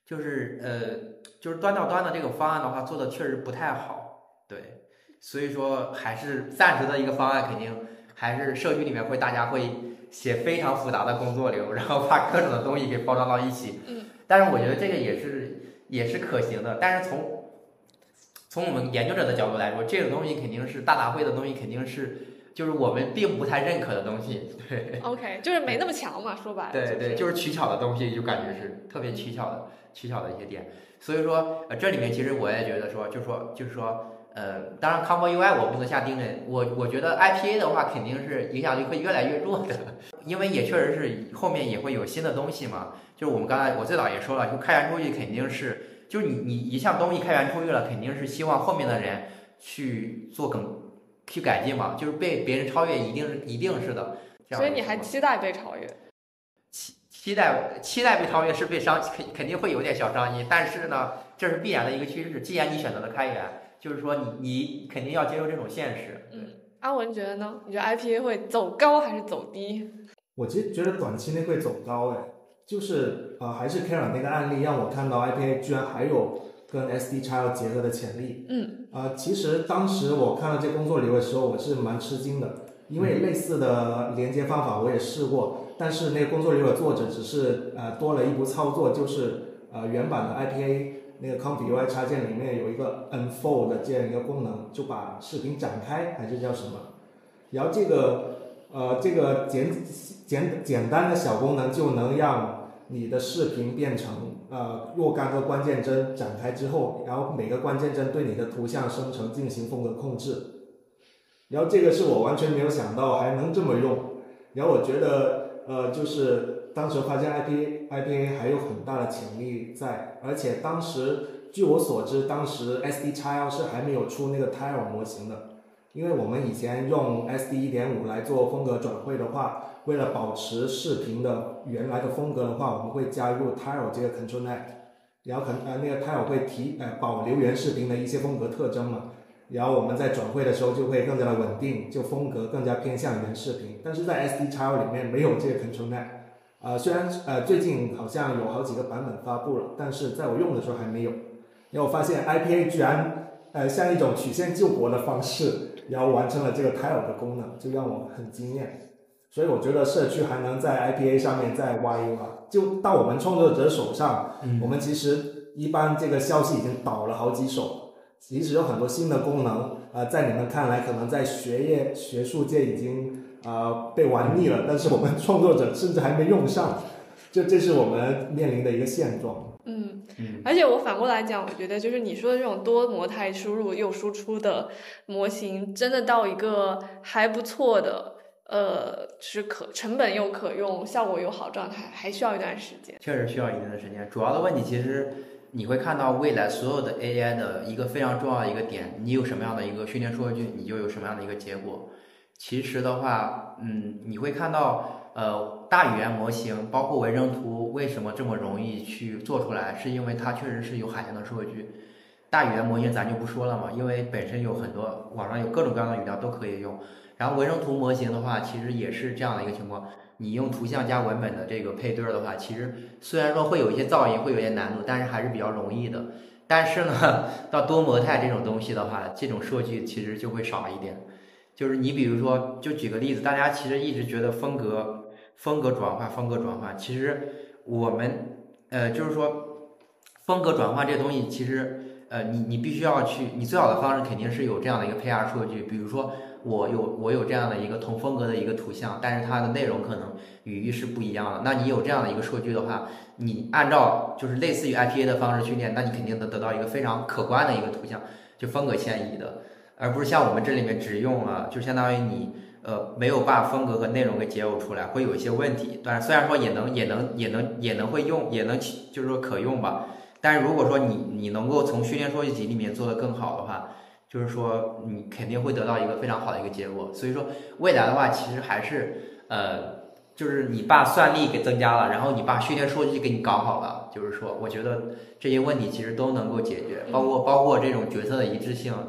就是呃，就是端到端的这个方案的话，做的确实不太好，对，所以说还是暂时的一个方案，肯定还是社区里面会大家会写非常复杂的工作流，然后把各种的东西给包装到一起。 嗯， 但是我觉得这个也是也是可行的，但是从从我们研究者的角度来说，这种东西肯定是大杂烩的东西，肯定是就是我们并不太认可的东西。对 ，OK，就是没那么强嘛，说白了。 对对，就是取巧的东西，就感觉是特别取巧的取巧的一些点。所以说，呃，这里面其实我也觉得说，就是说，就是说，呃，当然 Combo U I 我不能下定论，我我觉得 I P A 的话肯定是影响力会越来越弱的，因为也确实是后面也会有新的东西嘛。就是我们刚才我最早也说了，就开源出去肯定是。就是你你一项东西开源出去了，肯定是希望后面的人去做更去改进嘛，就是被别人超越，一定是一定是的。 所以你还期待被超越？ 期期待期待被超越是被伤，肯肯定会有点小伤心，但是呢，这是必然的一个趋势。既然你选择了开源，就是说你你肯定要接受这种现实。 嗯，阿文觉得呢？你觉得 I P A 会走高还是走低？ 我其实觉得短期内会走高哎。就是呃，还是 Karen 那个案例让我看到 I P A 居然还有跟 S D Child 结合的潜力。 嗯， 呃，其实当时我看到这工作流的时候，我是蛮吃惊的，因为类似的连接方法我也试过，但是那个工作流的作者只是呃多了一步操作，就是呃原版的 I P A 那个 Comfy U I 插件里面有一个 Unfold 的这样一个功能，就把视频展开还是叫什么，然后这个呃这个简简简单的小功能就能让你的视频变成呃若干个关键帧展开之后，然后每个关键帧对你的图像生成进行风格控制，然后这个是我完全没有想到还能这么用，然后我觉得呃就是当时发现 I P A I P A 还有很大的潜力在，而且当时据我所知，当时 S D Child 是还没有出那个 Tile 模型的。因为我们以前用 S D 一点五 来做风格转绘的话，为了保持视频的原来的风格的话，我们会加入 Tile 这个 ControlNet， 然后呃那个 Tile 会提呃保留原视频的一些风格特征嘛，然后我们在转绘的时候就会更加的稳定，就风格更加偏向原视频。但是在 S D Child 里面没有这个 ControlNet， 呃虽然呃最近好像有好几个版本发布了，但是在我用的时候还没有。然后我发现 I P A 居然呃像一种曲线救国的方式。然后完成了这个 Tile 的功能，就让我很惊艳。所以我觉得社区还能在 I P A 上面再挖一挖，就到我们创作者手上，嗯、我们其实一般这个消息已经导了好几手，其实有很多新的功能，呃，在你们看来可能在学业学术界已经呃被玩腻了，但是我们创作者甚至还没用上，这这是我们面临的一个现状。 嗯，而且我反过来讲，我觉得就是你说的这种多模态输入又输出的模型，真的到一个还不错的，呃，是可成本又可用、效果又好状态，还需要一段时间。 确实需要一定的时间。主要的问题其实你会看到未来所有的 A I 的一个非常重要的一个点，你有什么样的一个训练数据，你就有什么样的一个结果。其实的话，嗯，你会看到。呃，大语言模型包括维生图为什么这么容易去做出来，是因为它确实是有海量的数据。大语言模型咱就不说了嘛，因为本身有很多网上有各种各样的语料都可以用。然后维生图模型的话，其实也是这样的一个情况，你用图像加文本的这个配对的话，其实虽然说会有一些噪音，会有一些难度，但是还是比较容易的。但是呢，到多模态这种东西的话，这种数据其实就会少一点。就是你比如说，就举个例子，大家其实一直觉得风格。风格转化，风格转化，其实我们呃，就是说，风格转化这个东西，其实呃，你你必须要去，你最好的方式肯定是有这样的一个 P R 数据，比如说我有我有这样的一个同风格的一个图像，但是它的内容可能语义是不一样的。那你有这样的一个数据的话，你按照就是类似于 I P A 的方式训练，那你肯定能得到一个非常可观的一个图像，就风格迁移的，而不是像我们这里面只用了，就相当于你。呃，没有把风格和内容给解耦出来，会有一些问题。但是虽然说也能也能也能也能会用，也能就是说可用吧。但是如果说你你能够从训练数据集里面做得更好的话，就是说你肯定会得到一个非常好的一个结果。所以说未来的话，其实还是呃，就是你把算力给增加了，然后你把训练数据给你搞好了，就是说我觉得这些问题其实都能够解决，包括包括这种决策的一致性。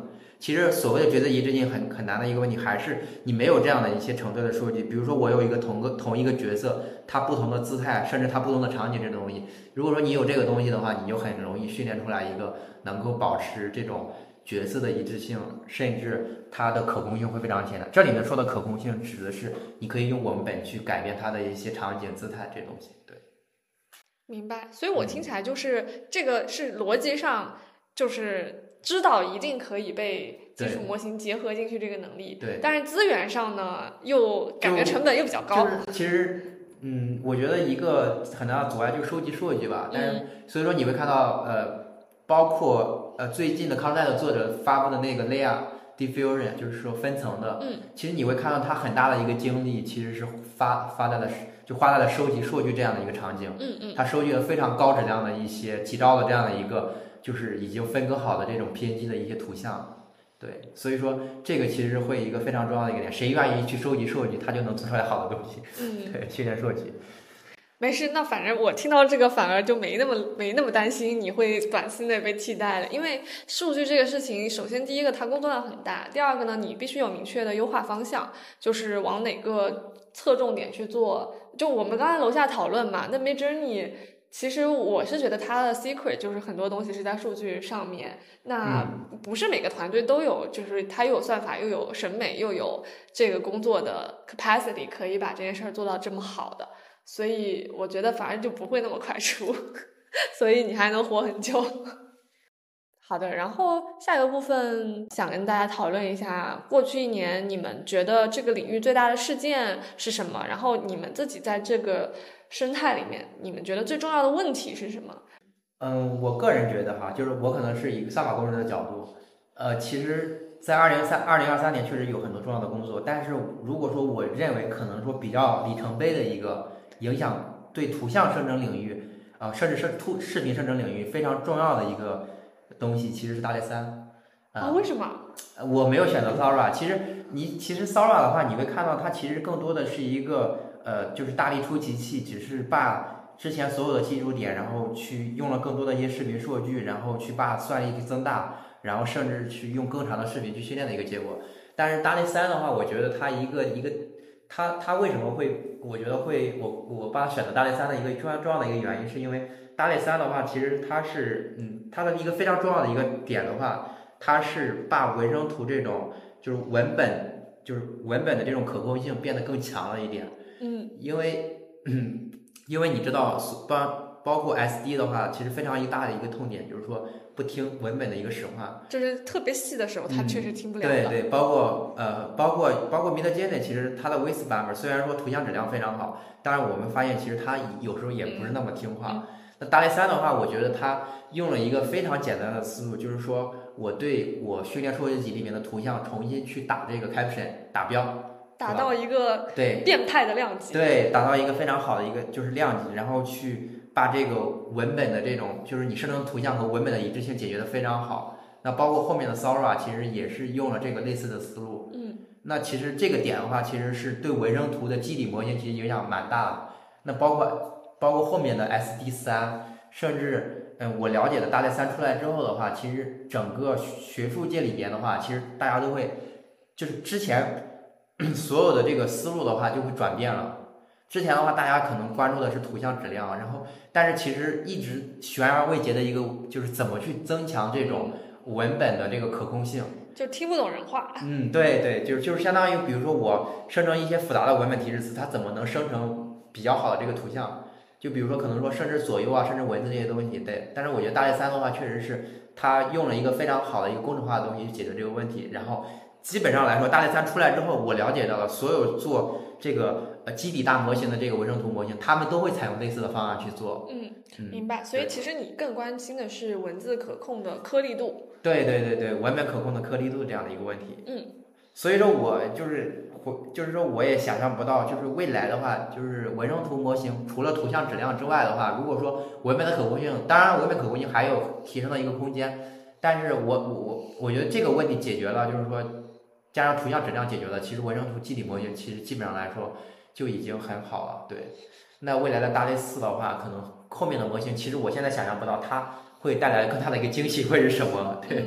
其实所谓的角色一致性很很难的一个问题，还是你没有这样的一些成对的数据。比如说我有一个同个同一个角色，它不同的姿态，甚至它不同的场景这种东西，如果说你有这个东西的话，你就很容易训练出来一个能够保持这种角色的一致性，甚至它的可控性会非常强的。这里面说的可控性指的是你可以用文本去改变它的一些场景、姿态这东西。对， 明白。所以我听起来就是这个是逻辑上就是知道一定可以被基础模型结合进去这个能力， 对。 但是资源上呢，又感觉成本又比较高。 就是、其实，嗯，我觉得一个很大的阻碍就是收集数据吧。但是， 嗯、 所以说你会看到，呃，包括呃最近的康泰的作者发布的那个 Layer Diffusion， 就是说分层的， 嗯， 其实你会看到他很大的一个精力其实是发发在了就花在了收集数据这样的一个场景。 嗯嗯， 他收集了非常高质量的一些几兆的这样的一个。就是已经分割好的这种 P N G 的一些图像，对，所以说这个其实会一个非常重要的一个点，谁愿意去收集数据，他就能做出来好的东西。 嗯， 对，训练数据。 没事，那反正我听到这个反而就没那么没那么担心你会短期内被替代了，因为数据这个事情，首先第一个它工作量很大，第二个呢，你必须有明确的优化方向，就是往哪个侧重点去做。就我们刚才楼下讨论嘛，那 Midjourney。其实我是觉得它的 secret 就是很多东西是在数据上面，那不是每个团队都有，就是它又有算法又有审美又有这个工作的 capacity 可以把这件事儿做到这么好的，所以我觉得反而就不会那么快出，所以你还能活很久。好的，然后下一个部分想跟大家讨论一下，过去一年你们觉得这个领域最大的事件是什么？然后你们自己在这个生态里面，你们觉得最重要的问题是什么？ 嗯，我个人觉得哈，就是我可能是以算法工程的角度，呃，其实，在二零三二零二三年确实有很多重要的工作，但是如果说我认为可能说比较里程碑的一个影响对图像生成领域啊、呃，甚至是图视频生成领域非常重要的一个东西，其实是大类三。 啊、哦，为什么？ 我没有选择 Sora。其实你其实 Sora 的话，你会看到它其实更多的是一个呃，就是大力出奇器，只是把之前所有的技术点，然后去用了更多的一些视频数据，然后去把算力增大，然后甚至去用更长的视频去训练的一个结果。但是大类三的话，我觉得它一个一个，它它为什么会，我觉得会我我把它选择大类三的一个非常重要的一个原因，是因为大类三的话，其实它是嗯，它的一个非常重要的一个点的话。它是把纹生图这种就是文本就是文本的这种可控性变得更强了一点， 嗯， 因为嗯，因为你知道包包括 S D 的话，其实非常一大的一个痛点就是说不听文本的一个使唤， 就是特别细的时候，它确实听不了、 嗯。对对，包括呃，包括包括 Midjourney， 其实它的 With 版本虽然说图像质量非常好，但是我们发现其实它有时候也不是那么听话。 嗯嗯、 那大类三的话，我觉得它用了一个非常简单的思路，就是说。我对我训练数据集里面的图像重新去打这个 caption 打标， 打到一个对变态的量级， 对，打到一个非常好的一个就是量级，然后去把这个文本的这种就是你生成图像和文本的一致性解决的非常好。那包括后面的 Sora 其实也是用了这个类似的思路， 嗯， 那其实这个点的话，其实是对纹生图的基底模型其实影响蛮大的。那包括包括后面的 S D 三，甚至。嗯，我了解的大类三出来之后的话，其实整个学术界里边的话，其实大家都会，就是之前所有的这个思路的话就会转变了。之前的话，大家可能关注的是图像质量，然后但是其实一直悬而未决的一个就是怎么去增强这种文本的这个可控性。 就听不懂人话。 嗯，对对，就就是相当于比如说我生成一些复杂的文本提示词，它怎么能生成比较好的这个图像？就比如说可能说甚至左右啊，甚至文字这些东西，对。但是我觉得大类三的话，确实是它用了一个非常好的一个工程化的东西去解决这个问题。然后基本上来说，大类三出来之后，我了解到了所有做这个呃基底大模型的这个纹生图模型，他们都会采用类似的方案去做。 嗯，明白。所以其实你更关心的是文字可控的颗粒度。 对对对对，文本可控的颗粒度这样的一个问题。 嗯。 所以说我就是我就是说我也想象不到，就是未来的话，就是纹生图模型除了图像质量之外的话，如果说文本的可控性，当然文本可控性还有提升的一个空间，但是我我我我觉得这个问题解决了，就是说加上图像质量解决了，其实纹生图基底模型其实基本上来说就已经很好了。对，那未来的大类四的话，可能后面的模型，其实我现在想象不到它会带来更大的一个惊喜会是什么。对。 嗯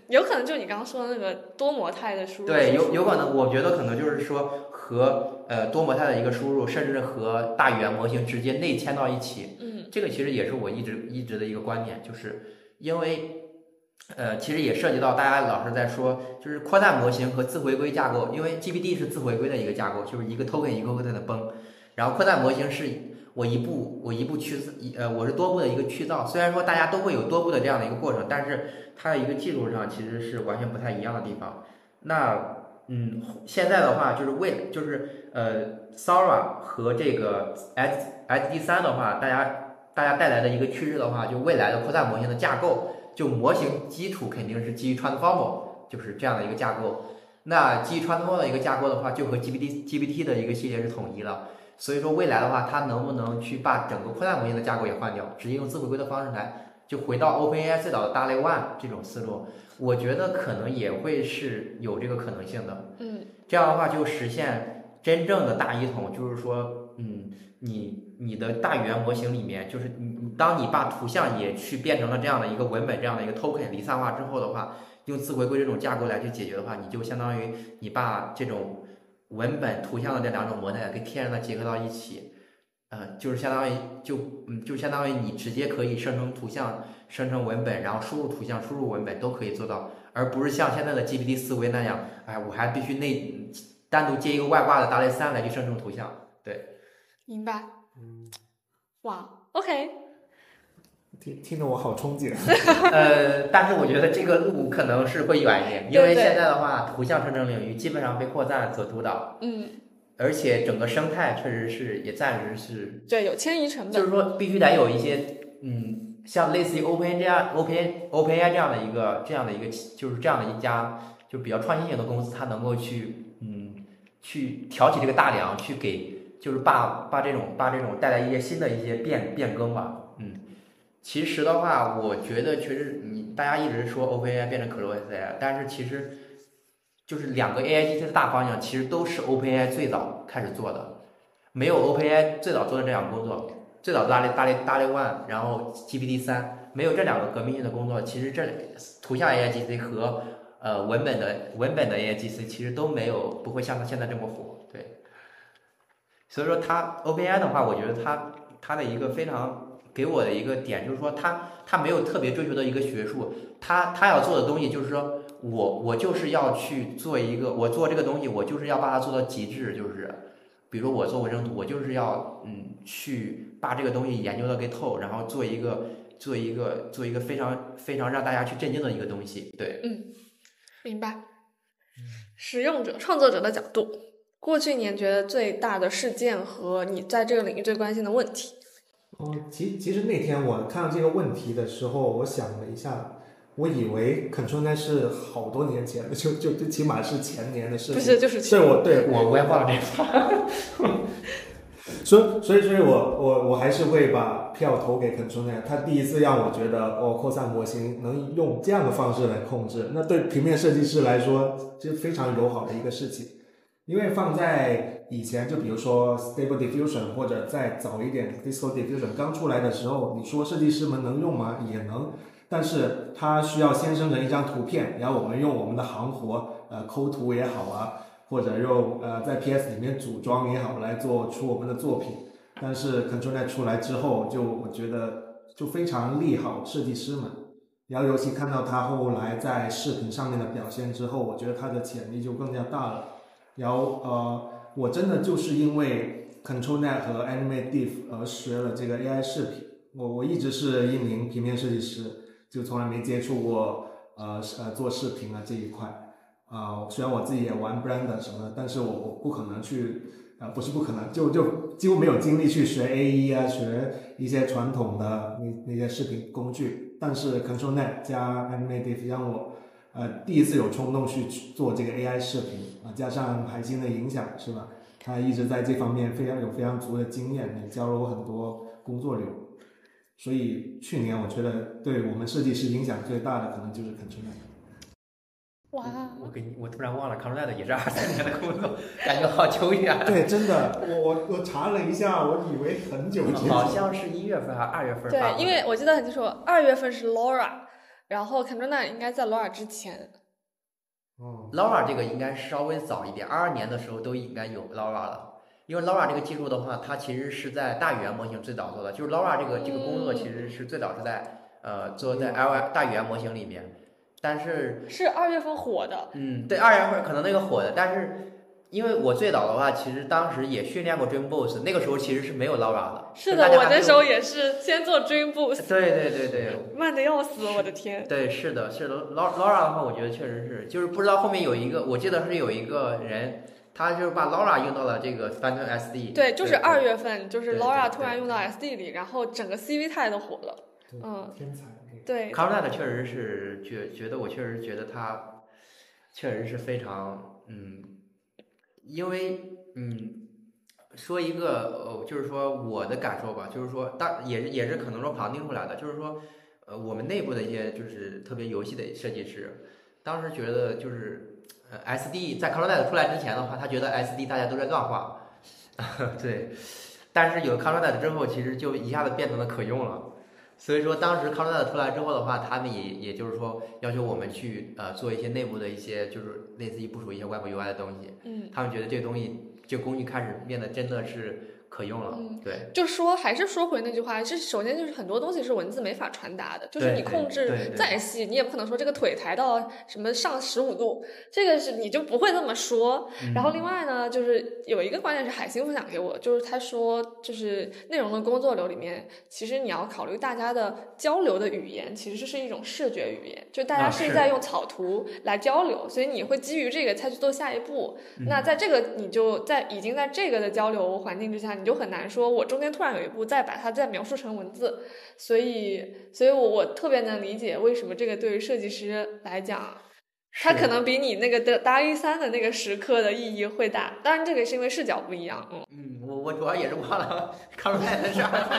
有可能就你刚刚说的那个多模态的输入。 对，有有可能，我觉得可能就是说和呃多模态的一个输入，甚至和大语言模型直接内嵌到一起。 嗯， 这个其实也是我一直一直的一个观点，就是因为呃其实也涉及到大家老是在说，就是扩散模型和自回归架构，因为 G P T 是自回归的一个架构，就是一个 token 一个 token 的崩，然后扩散模型是我一步我一步去呃我是多步的一个去造，虽然说大家都会有多步的这样的一个过程，但是它的一个技术上其实是完全不太一样的地方。那嗯，现在的话就是为就是呃 Sora 和这个 S S D 三的话，大家大家带来的一个趋势的话，就未来的扩散模型的架构，就模型基础肯定是基于 Transformer， 就是这样的一个架构。那基于 Transformer 的一个架构的话，就和 G P T G P T 的一个系列是统一了。所以说未来的话，它能不能去把整个扩散模型的架构也换掉，直接用自回归的方式来，就回到 OpenAI 最早的 D A L L·E 一这种思路，我觉得可能也会是有这个可能性的。 嗯， 这样的话就实现真正的大一统，就是说，嗯，你你的大语言模型里面，就是你当你把图像也去变成了这样的一个文本，这样的一个 token 离散化之后的话，用自回归这种架构来去解决的话，你就相当于你把这种文本、图像的这两种模态给天然的结合到一起，呃，就是相当于就嗯，就相当于你直接可以生成图像、生成文本，然后输入图像、输入文本都可以做到，而不是像现在的 G P T 思维那样，哎，我还必须内单独接一个外挂的 D A L L·E 三来去生成图像。对， 明白。哇 ，OK。 听听得我好憧憬。 呃，但是我觉得这个路可能是会远一点，因为现在的话，图像生成领域基本上被扩散所主导。 嗯。 而且整个生态确实是也暂时是对有迁移成本， 就是说必须得有一些嗯，像类似于 Open 这样 Open OpenAI 这样的一个这样的一个就是这样的一家就比较创新型的公司，它能够去嗯去挑起这个大梁，去给就是把把这种把这种带来一些新的一些变变更吧。嗯，其实的话，我觉得确实你大家一直说 OpenAI 变成 Closed， 但是其实。就是两个 A I G C 的大方向，其实都是 OpenAI 最早开始做的，没有 OpenAI 最早做的这样工作，最早 D A L L·E D A L L·E 一，然后 G P T 三，没有这两个革命性的工作，其实这图像 A I G C 和呃文本的文本的 A I G C 其实都没有不会像它现在这么火。对，所以说它 OpenAI 的话，我觉得它它的一个非常给我的一个点就是说，它它没有特别追求的一个学术，它它要做的东西就是说。我我就是要去做一个，我做这个东西，我就是要把它做到极致，就是比如我做纹身图，我就是要嗯去把这个东西研究的给透，然后做一个做一个做一个非常非常让大家去震惊的一个东西。对， 嗯，明白。使用者、创作者的角度，过去一年觉得最大的事件和你在这个领域最关心的问题。 哦，其其实那天我看到这个问题的时候，我想了一下。我以为 Control 是好多年前的，就就就起码是前年的事情。 不是，就是对我对我我也忘了这个。 所以所以所以我我我还是会把票投给 Control。他第一次让我觉得哦，扩散模型能用这样的方式来控制，那对平面设计师来说是非常友好的一个事情。因为放在以前，就比如说 Stable Diffusion 或者再早一点 Disco Diffusion 刚出来的时候，你说设计师们能用吗？也能。但是它需要先生成一张图片，然后我们用我们的行活，呃，抠图也好啊，或者用呃在 P S 里面组装也好，来做出我们的作品。但是 ControlNet 出来之后，就我觉得就非常利好设计师们。然后尤其看到它后来在视频上面的表现之后，我觉得它的潜力就更加大了。然后呃，我真的就是因为 ControlNet 和 AnimateDiff 而学了这个 A I 视频。我我一直是一名平面设计师。就从来没接触过呃呃做视频啊这一块啊、呃，虽然我自己也玩 brand 什么的，但是我我不可能去啊、呃、不是不可能，就就几乎没有精力去学 A E 啊，学一些传统的那那些视频工具。但是 ControlNet 加 AnimateDiff 让我呃第一次有冲动去做这个 A I 视频啊，加上海星的影响是吧？他一直在这方面非常有非常足的经验，也教了我很多工作流。所以去年我觉得对我们设计师影响最大的可能就是 ControlNet。 哇！ 我给你，我突然忘了 ControlNet 也是二三年的工作，感觉好久远。 对，真的，我我我查了一下，我以为很久前。 好像是一月份还是二月份。 对，因为我记得很清楚，二月份是 Laura， 然后 Kandrona 应该在 LoRa 之前。 哦 LoRa 这个应该稍微早一点，二二年的时候都应该有 LoRa 了。因为 LoRa 这个技术的话，它其实是在大语言模型最早做的，就是 LoRa 这个这个工作其实是最早是在呃做在 L 大语言模型里面，但是是二月份火的。 嗯，对，二月份可能那个火的，但是因为我最早的话，其实当时也训练过 Dreambox， 那个时候其实是没有 LoRa 的。 是的，我那时候也是先做 Dreambox。 对对对对， 慢的要死，我的天。 对，是的，是的 ，LoRa 的话，我觉得确实是，就是不知道后面有一个，我记得是有一个人。他就是把 LoRa 用到了这个 Phantom S D。 对，就是二月份，就是 LoRa 突然用到 S D 里， 然后整个 C V 态都火了。嗯， 天才。 对 ，Kandrona 确实是觉觉得我确实觉得他确实是非常嗯，因为嗯，说一个呃，就是说我的感受吧，就是说当也是也是可能说旁听出来的，就是说呃，我们内部的一些就是特别游戏的设计师，当时觉得就是。呃 ，S D 在 Kandrona 出来之前的话，他觉得 S D 大家都在乱画，对，但是有 Kandrona 之后，其实就一下子变成了可用了。所以说，当时 Kandrona 出来之后的话，他们也也就是说要求我们去呃做一些内部的一些就是类似于部署一些 Web U I 的东西。 嗯， 他们觉得这个东西这个工具开始变得真的是可用了。 嗯， 对， 就说还是说回那句话，是首先就是很多东西是文字没法传达的，就是你控制再细，你也不可能说这个腿抬到什么上十五度，这个是你就不会这么说。 嗯、 然后另外呢，就是有一个观点是海星分享给我，就是他说就是内容的工作流里面，其实你要考虑大家的交流的语言其实是一种视觉语言，就大家是在用草图来交流，啊、所以你会基于这个才去做下一步。 嗯、 那在这个你就在已经在这个的交流环境之下，你就很难说我中间突然有一步再把它再描述成文字，所以所以我我特别能理解为什么这个对于设计师来讲，它可能比你那个的大一三的那个时刻的意义会大。当然这个是因为视角不一样。嗯嗯，我我主要也是忘了康泰的事儿。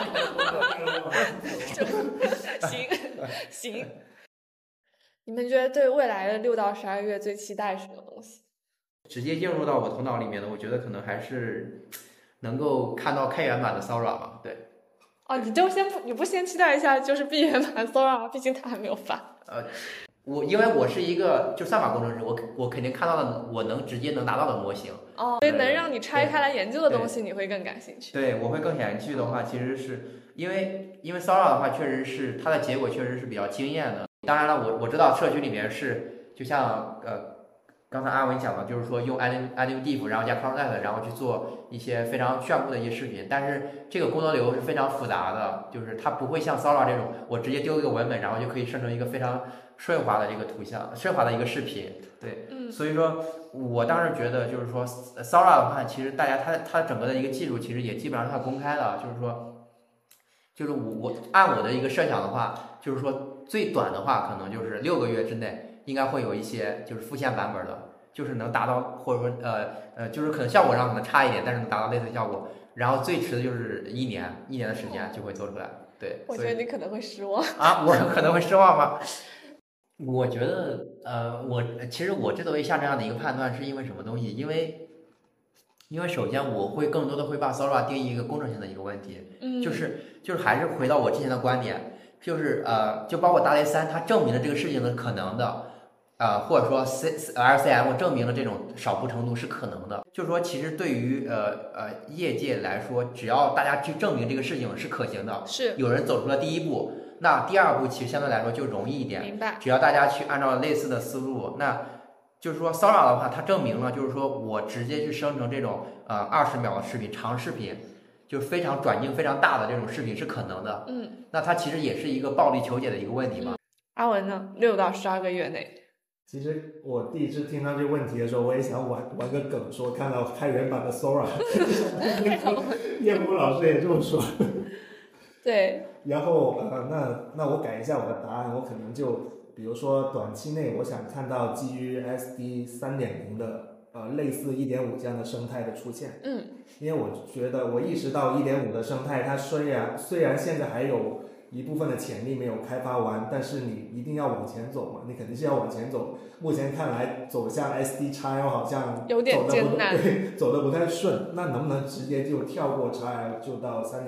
行行，你们觉得对未来的六到十二月最期待什么东西？ 直接映入到我头脑里面的，我觉得可能还是能够看到开源版的 Sora 吧。对。 哦，你就先不，你不先期待一下就是闭源版 Sora 吗？毕竟它还没有发。 呃，我因为我是一个就算法工程师，我我肯定看到的我能直接能达到的模型。 哦，所以能让你拆开来研究的东西，你会更感兴趣。 对，我会更感兴趣的话，其实是因为因为 Sora 的话，确实是它的结果确实是比较惊艳的。当然了，我我知道社区里面是就像呃。刚才阿文讲了，就是说用 AnimeDiff 然后加 Content 然后去做一些非常炫酷的一些视频，但是这个工作流是非常复杂的，就是它不会像 Sora 这种，我直接丢一个文本，然后就可以生成一个非常顺滑的这个图像，顺滑的一个视频。对， 嗯， 所以说我当时觉得就是说 Sora 的话，其实大家它它整个的一个技术其实也基本上是公开的，就是说，就是我我按我的一个设想的话，就是说最短的话可能就是六个月之内。应该会有一些就是复现版本的，就是能达到或者说呃呃，就是可能效果上可能差一点，但是能达到类似的效果。然后最迟的就是一年，一年的时间就会做出来。对， 我觉得你可能会失望啊，我可能会失望吗？我觉得呃，我其实我之所以下这样的一个判断，是因为什么东西？因为因为首先我会更多的会把 Sora 定义一个工程性的一个问题， 嗯， 就是就是还是回到我之前的观点，就是呃，就包括大雷三，它证明了这个事情是可能的。啊、呃，或者说 C L C M 证明了这种少部程度是可能的，就是说，其实对于呃呃业界来说，只要大家去证明这个事情是可行的， 是有人走出了第一步，那第二步其实相对来说就容易一点。 明白。 只要大家去按照类似的思路，那就是说 Sora 的话，它证明了就是说我直接去生成这种呃二十秒的视频、长视频，就是非常转镜非常大的这种视频是可能的。 嗯， 那它其实也是一个暴力求解的一个问题嘛。 嗯、阿文呢？六到十二个月内。 其实我第一次听到这个问题的时候，我也想玩玩个梗，说看到开源版的 Sora， 叶夫老师也这么说。 对。 然后呃，那那我改一下我的答案，我可能就比如说短期内，我想看到基于 S D 三点零 的呃类似 一点五 这样的生态的出现。 嗯。 因为我觉得我意识到 一点五 的生态，它虽然虽然现在还有一部分的潜力没有开发完，但是你一定要往前走嘛，你肯定是要往前走。目前看来，走向 S D X L 好像有点艰难， 对，走的不太顺。那能不能直接就跳过 X L 就到三点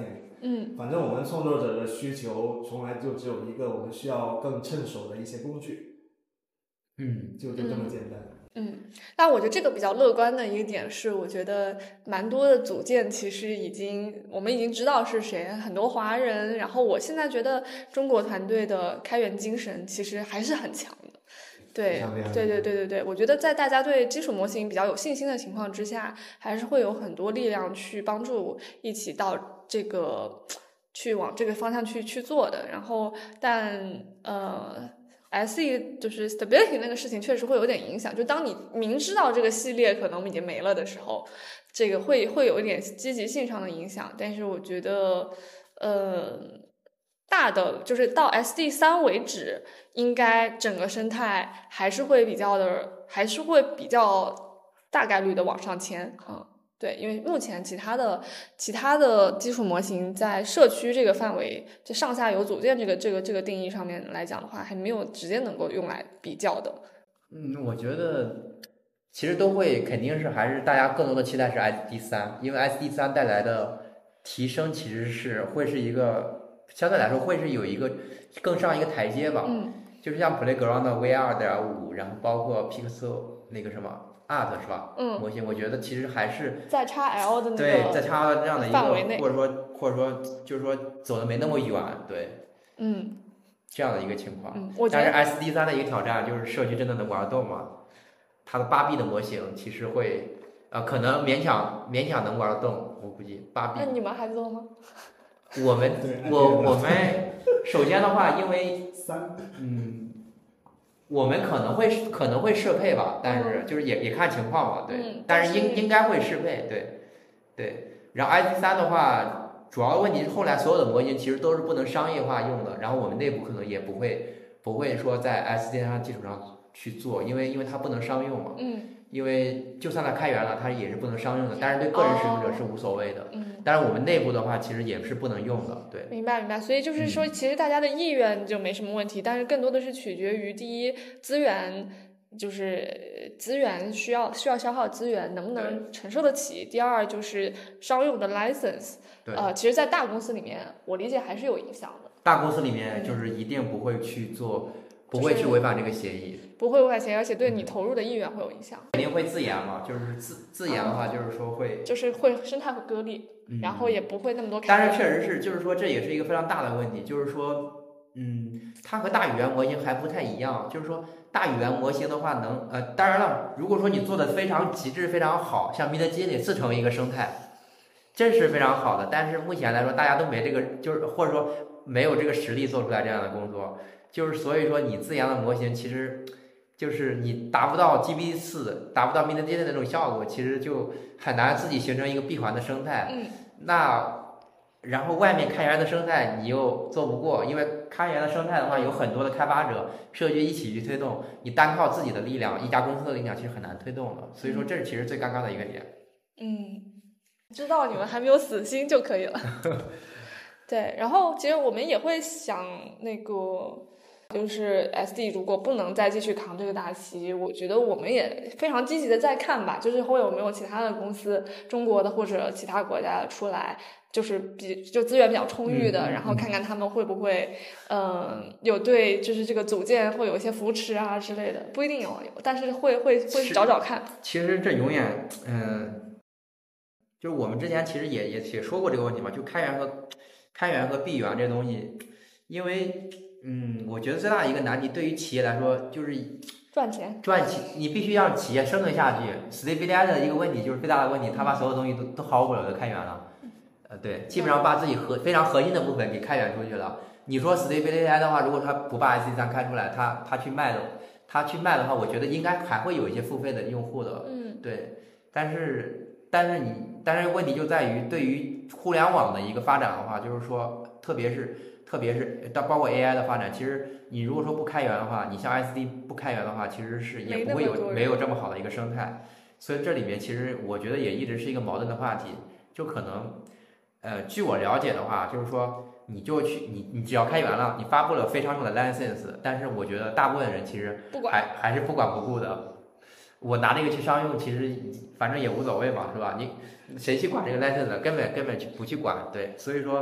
嗯， 反正我们创作者的需求从来就只有一个，我们需要更趁手的一些工具。 嗯， 就就这么简单。 嗯，但我觉得这个比较乐观的一个点是，我觉得蛮多的组件其实已经我们已经知道是谁，很多华人。然后我现在觉得中国团队的开源精神其实还是很强的。对对对对对对，我觉得在大家对基础模型比较有信心的情况之下，还是会有很多力量去帮助一起到这个去往这个方向去去做的。然后，但呃。S E 就是 stability 那个事情确实会有点影响，就当你明知道这个系列可能已经没了的时候，这个会会有一点积极性上的影响。但是我觉得呃大的就是到 S D 三为止，应该整个生态还是会比较的还是会比较大概率的往上迁啊。嗯对，因为目前其他的其他的基础模型在社区这个范围，就上下游组件这个这个这个定义上面来讲的话，还没有直接能够用来比较的。 嗯，我觉得其实都会，肯定是还是大家更多的期待是 S D 三，因为 S D 三带来的提升其实是会是一个相对来说会是有一个更上一个台阶吧。 嗯， 就是像 Playground V 二点五，然后包括 Pixel 那个什么。Art 是吧？ 嗯， 模型我觉得其实还是在 X L 的那个对，在 X L 这样的一个范围内， 或者说或者说就是说走的没那么远，对， 嗯， 这样的一个情况。 嗯，我觉得但是 S D 三的一个挑战就是社区真的能玩得动吗？它的八 B 的模型其实会呃可能勉强勉强能玩得动，我估计八 B。 那你们还做吗？ 我们我我们首先的话，因为三嗯。我们可能会可能会适配吧，但是就是也也看情况吧，对， 嗯、 但是应应该会适配，对，对。然后 S D 三的话，主要问题是后来所有的模型其实都是不能商业化用的，然后我们内部可能也不会不会说在 S D 三基础上去做，因为因为它不能商用嘛， 嗯， 因为就算它开源了，它也是不能商用的，但是对个人使用者是无所谓的， 哦、嗯。 但是我们内部的话，其实也是不能用的，对。 明白明白，所以就是说，其实大家的意愿就没什么问题，嗯、但是更多的是取决于第一资源，就是资源需要需要消耗资源能不能承受得起；第二就是商用的 license， 呃，其实，在大公司里面，我理解还是有影响的。 大公司里面就是一定不会去做。不会去违反这个协议， 不会违反协议，而且对你投入的意愿会有影响。 肯定会自研嘛，就是自自研的话，就是说会， 就是会生态会割裂， 嗯、 然后也不会那么多。 但是确实是，就是说这也是一个非常大的问题，就是说，嗯，它和大语言模型还不太一样，就是说大语言模型的话能，呃，当然了，如果说你做的非常极致、非常好，像 Midjourney自成一个生态，这是非常好的。但是目前来说，大家都没这个，就是或者说没有这个实力做出来这样的工作。就是所以说，你自研的模型其实，就是你达不到 G P T 四，达不到 Midjourney 的那种效果，其实就很难自己形成一个闭环的生态。 嗯。 那，然后外面开源的生态你又做不过，因为开源的生态的话，有很多的开发者、社区一起去推动，你单靠自己的力量，一家公司的力量其实很难推动的。所以说，这是其实最尴尬的一个点。 嗯，知道你们还没有死心就可以了。对，然后其实我们也会想那个。就是 S D 如果不能再继续扛这个大旗，我觉得我们也非常积极的在看吧，就是会有没有其他的公司，中国的或者其他国家的出来，就是比就资源比较充裕的， 嗯、 然后看看他们会不会，嗯、呃，有对就是这个组件会有一些扶持啊之类的，不一定有，但是会会会找找看。 其实这永远，嗯、呃，就是我们之前其实也也也说过这个问题嘛，就开源和开源和闭源这东西，因为。嗯，我觉得最大的一个难题对于企业来说就是赚钱， 赚钱，你必须让企业生存下去。Stability 的一个问题就是最大的问题，他把所有东西都都毫无保留的开源了，呃，对，基本上把自己核非常核心的部分给开源出去了。你说 Stability 的话，如果他不把 S D 三开出来，他他去卖的，他去卖的话，我觉得应该还会有一些付费的用户的， 嗯， 对，但是但是你但是问题就在于对于互联网的一个发展的话，就是说，特别是。特别是到包括 A I 的发展，其实你如果说不开源的话，你像 S D 不开源的话，其实是也不会有没有这么好的一个生态。所以这里面其实我觉得也一直是一个矛盾的话题。就可能，呃，据我了解的话，就是说你就去你你只要开源了，你发布了非常用的 license， 但是我觉得大部分人其实还还是不管不顾的。我拿这个去商用，其实反正也无所谓嘛，是吧？你谁去管这个 license，根本根本不去管，对，所以说。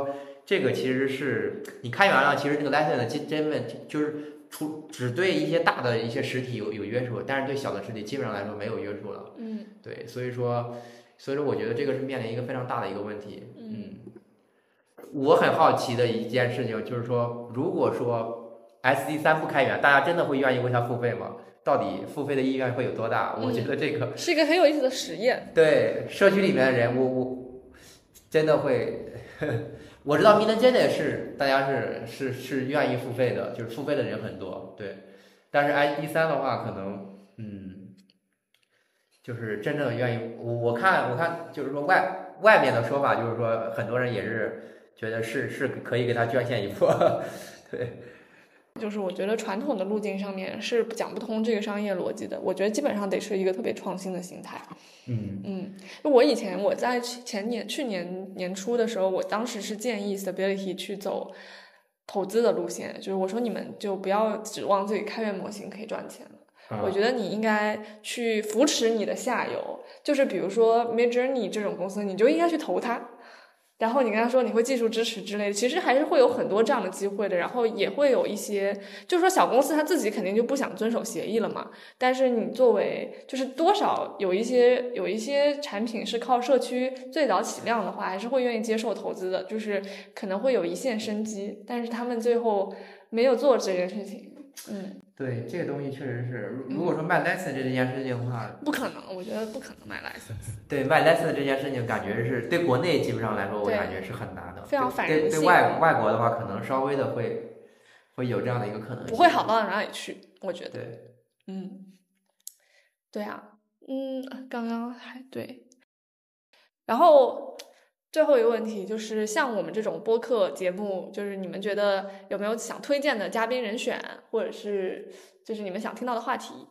这个其实是你开源了，其实这个 license 真问题就是除只对一些大的一些实体有有约束，但是对小的实体基本上来说没有约束了。 嗯， 对，所以说所以说我觉得这个是面临一个非常大的一个问题。嗯，我很好奇的一件事情就是说，如果说 S D 三不开源，大家真的会愿意为它付费吗？到底付费的意愿会有多大？我觉得这个、 嗯、是一个很有意思的实验。 对，社区里面的人，我我真的会，我知道 Midjourney 是大家是是是愿意付费的，就是付费的人很多，对。但是 S D 三的话，可能嗯，就是真正愿意，我我看我看就是说外外面的说法，就是说很多人也是觉得是是可以给他捐献一部，对。 就是我觉得传统的路径上面是讲不通这个商业逻辑的，我觉得基本上得是一个特别创新的心态。 嗯嗯，我以前我在前年去年年初的时候，我当时是建议 Stability 去走投资的路线，就是我说你们就不要指望自己开源模型可以赚钱了，我觉得你应该去扶持你的下游，就是比如说 Midjourney 这种公司，你就应该去投它。然后你跟他说你会技术支持之类的，其实还是会有很多这样的机会的。然后也会有一些，就是说小公司他自己肯定就不想遵守协议了嘛。但是你作为就是多少有一些有一些产品是靠社区最早起量的话，还是会愿意接受投资的，就是可能会有一线生机。但是他们最后没有做这件事情。嗯， 对，这个东西确实是，如果说卖 license 这件事情的话， 不可能，我觉得不可能卖 license。 对，卖 license 这件事情，感觉是对国内基本上来说，我感觉是很难的， 非常反人性。 对对外外国的话，可能稍微的会会有这样的一个可能性， 不会好到哪里去，我觉得。 对， 嗯，对啊，嗯，刚刚还对，然后。最后一个问题就是，像我们这种播客节目，就是你们觉得有没有想推荐的嘉宾人选，或者是就是你们想听到的话题？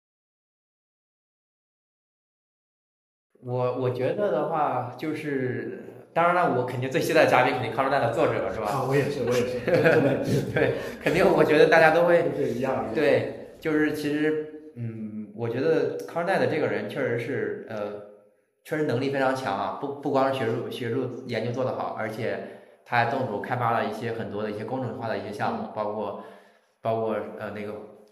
我我觉得的话，就是当然了，我肯定最期待的嘉宾肯定 Counternet 的作者是吧？ 啊，我也是，我也是， 对，肯定我觉得大家都会是一样。 对，就是其实嗯，我觉得 Counternet 这个人确实是呃。确实能力非常强啊，不不光是学术学术研究做得好，而且他还动手开发了一些很多的一些工程化的一些项目，包括包括呃那个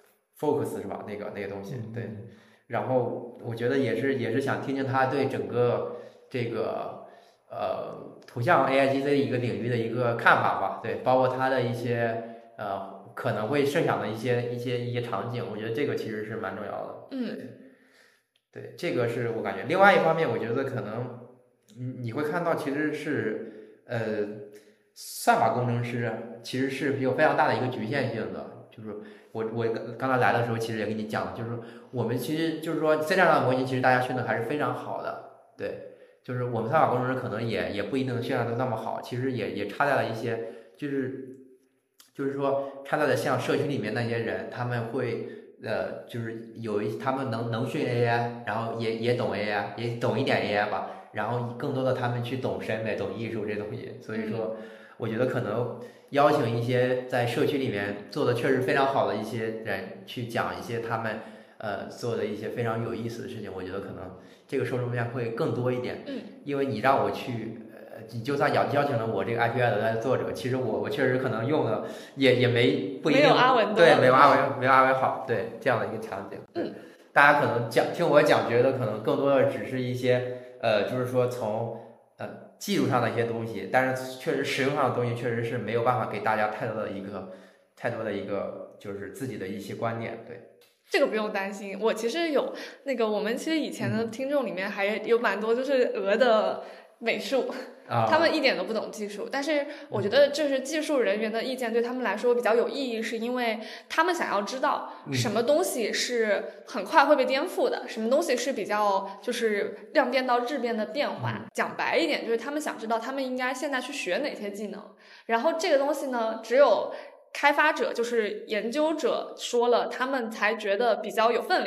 Focus 是吧？那个那个东西，对。然后我觉得也是也是想听听他对整个这个呃图像 A I G C 一个领域的一个看法吧，对，包括他的一些呃可能会设想的一些一些一些场景，我觉得这个其实是蛮重要的。 嗯。 对，这个是我感觉。另外一方面，我觉得可能你你会看到，其实是呃，算法工程师其实是有非常大的一个局限性的。就是我我刚才来的时候，其实也跟你讲了，就是我们其实就是说 C 这样的模型，其实大家训的还是非常好的。对，就是我们算法工程师可能也也不一定训练的那么好，其实也也差在了一些，就是就是说差在了像社区里面那些人，他们会。呃，就是有一他们能能训 A I， 然后也也懂 A I， 也懂一点 A I 吧，然后更多的他们去懂审美、懂艺术这东西。所以说，我觉得可能邀请一些在社区里面做的确实非常好的一些人去讲一些他们呃做的一些非常有意思的事情，我觉得可能这个受众面会更多一点。 嗯， 因为你让我去。你就算邀邀请了我这个 I P I 的作者，其实我我确实可能用的也也没不一定没有阿文对没有阿文没有阿文好，对这样的一个场景。 嗯， 大家可能讲听我讲，觉得可能更多的只是一些呃，就是说从呃技术上的一些东西，但是确实实用上的东西确实是没有办法给大家太多的一个太多的一个就是自己的一些观念。对， 这个不用担心，我其实有那个我们其实以前的听众里面还有蛮多就是俄的美术。他们一点都不懂技术，但是我觉得就是技术人员的意见对他们来说比较有意义，是因为他们想要知道什么东西是很快会被颠覆的，什么东西是比较就是量变到质变的变化。讲白一点，就是他们想知道他们应该现在去学哪些技能，然后这个东西呢，只有开发者就是研究者说了，他们才觉得比较有分量。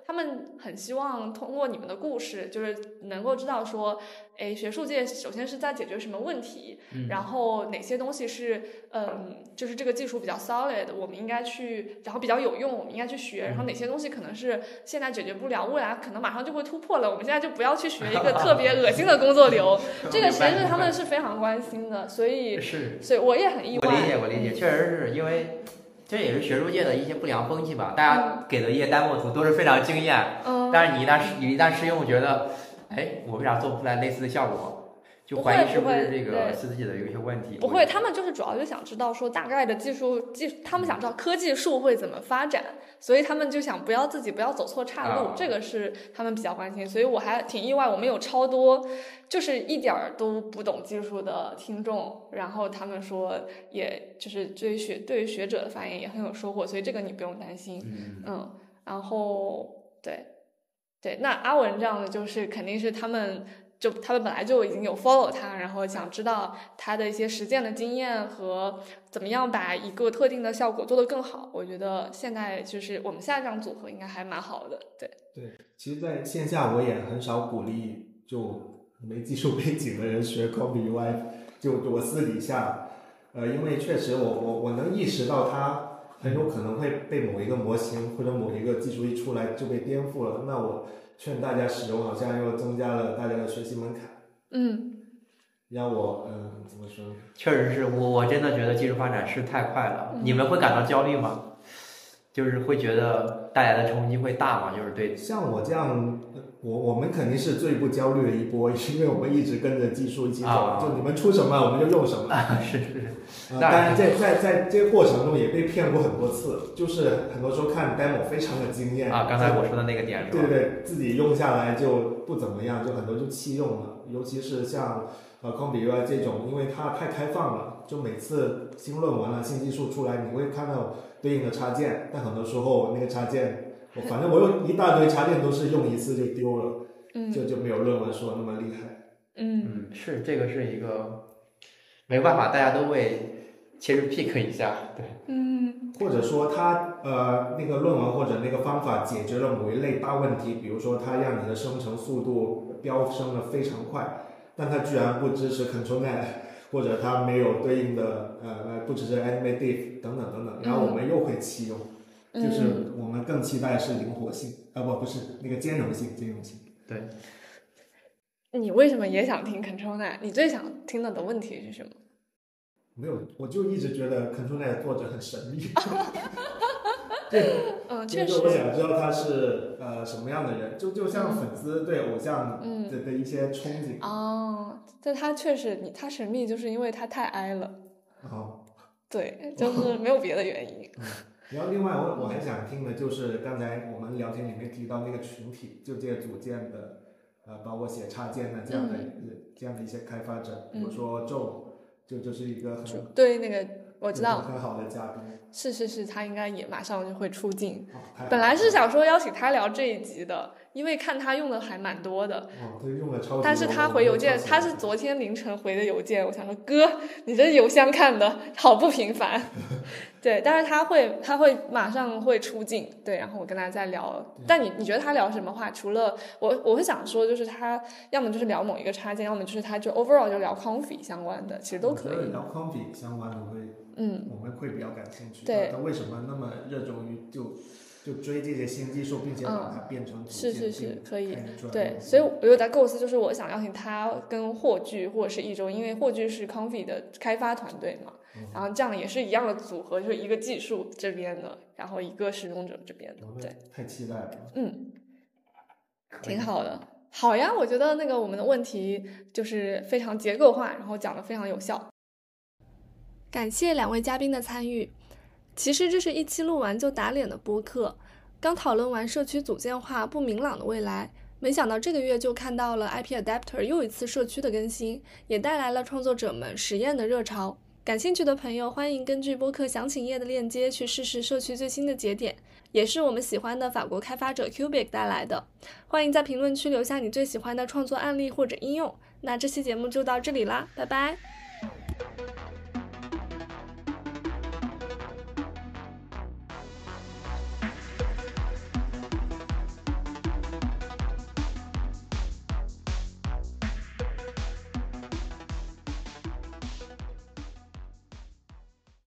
他们很希望通过你们的故事，就是能够知道说，哎，学术界首先是在解决什么问题， 嗯、 然后哪些东西是，嗯，就是这个技术比较 solid， 我们应该去，然后比较有用，我们应该去学，然后哪些东西可能是现在解决不了，未来可能马上就会突破了，我们现在就不要去学一个特别恶心的工作流。这个其实是他们是非常关心的，所以是， 所以我也很意外。 我理解，我理解，确实是因为。这也是学术界的一些不良风气吧，大家给的一些 demo 图都是非常惊艳，嗯，但是你一旦你一旦试用，觉得，哎，我为啥做不出来类似的效果？就怀疑是不是这个是自己的有一些问题。 不会，他们就是主要就想知道说大概的技术技，他们想知道科技树会怎么发展，所以他们就想不要自己不要走错岔路，啊、这个是他们比较关心。所以我还挺意外，我们有超多就是一点儿都不懂技术的听众，然后他们说，也就是对于学对于学者的发言也很有收获，所以这个你不用担心。嗯，嗯然后对对，那阿文这样的就是肯定是他们。就他们本来就已经有 follow 他，然后想知道他的一些实践的经验和怎么样把一个特定的效果做得更好。我觉得现在就是我们现在这样组合应该还蛮好的。对对，其实在线下我也很少鼓励就没技术背景的人学 Combi U I， 就我私底下，呃，因为确实我我我能意识到它很有可能会被某一个模型或者某一个技术一出来就被颠覆了，那我劝大家使用好像又增加了大家的学习门槛。 嗯， 让我嗯怎么说？ 确实是我我真的觉得技术发展是太快了。嗯、你们会感到焦虑吗？就是会觉得带来的冲击会大吗？就是对， 像我这样，我我们肯定是最不焦虑的一波，因为我们一直跟着技术一起走，啊、就你们出什么我们就用什么。 啊、是是。 呃、当然在在在这个过程中也被骗过很多次，就是很多时候看 demo 非常的惊艳啊，刚才我说的那个点是吧？ 对对对，自己用下来就不怎么样，就很多就弃用了，尤其是像呃 Combi U I 这种，因为它太开放了，就每次新论文了、新技术出来，你会看到对应的插件，但很多时候那个插件，我反正我有一大堆插件都是用一次就丢了，嗯，就就没有论文说那么厉害。 嗯嗯，是这个是一个没办法，大家都会。其实 pick 一下，对， 嗯， 或者说它呃那个论文或者那个方法解决了某一类大问题，比如说它让你的生成速度飙升的非常快，但它居然不支持 control net， 或者它没有对应的呃不支持 animate diff 等等等等，然后我们又会弃用，嗯、就是我们更期待是灵活性，啊、呃、不不是那个兼容性，兼容性。 对。 你为什么也想听 control net？ 你最想听到的问题是什么？ 没有，我就一直觉得 control net 的作者很神秘。 对，嗯，确实。 我想知道他是呃什么样的人，就就像粉丝对偶像的、嗯、的一些憧憬。 哦，但他确实，你他神秘，就是因为他太 I 了。 哦。 对，就是没有别的原因。 嗯、然后另外我我还想听的就是刚才我们聊天里面提到那个群体，就这些组建的，呃，包括写插件的这样的、嗯、这样的一些开发者，比如说 Joe。就就是一个很对那个我知道很好的嘉宾， 是是是，他应该也马上就会出镜。 哦、 本来是想说邀请他聊这一集的，因为看他用的还蛮多的。 哦，对，用的超级多。 但是他回邮件，他是昨天凌晨回的邮件，我想说哥，你这邮箱看的好不频繁。对，但是他会他会马上会出镜，对，然后我跟他再聊。但你你觉得他聊什么话？除了我我会想说，就是他要么就是聊某一个插件，要么就是他就 overall 就聊 Confi 相关的，其实都可以。 聊 Confi 相关的会， 嗯， 我们会比较感兴趣。 对， 他为什么那么热衷于就就追这些新技术，并且把它变成、嗯、 是是是可以。对，所以我有在构思，就是我想邀请他跟霍炬或者是一周，因为霍炬是 Confi 的开发团队嘛。然后这样也是一样的组合，就是一个技术这边的，然后一个使用者这边的，对， 太期待了。 嗯，挺好的，好呀，我觉得那个我们的问题就是非常结构化，然后讲得非常有效。感谢两位嘉宾的参与。其实这是一期录完就打脸的播客，刚讨论完社区组件化不明朗的未来，没想到这个月就看到了 I P Adapter 又一次社区的更新，也带来了创作者们实验的热潮。感兴趣的朋友欢迎根据播客详情页的链接去试试社区最新的节点，也是我们喜欢的法国开发者 Cubic 带来的。欢迎在评论区留下你最喜欢的创作案例或者应用。那这期节目就到这里啦，拜拜。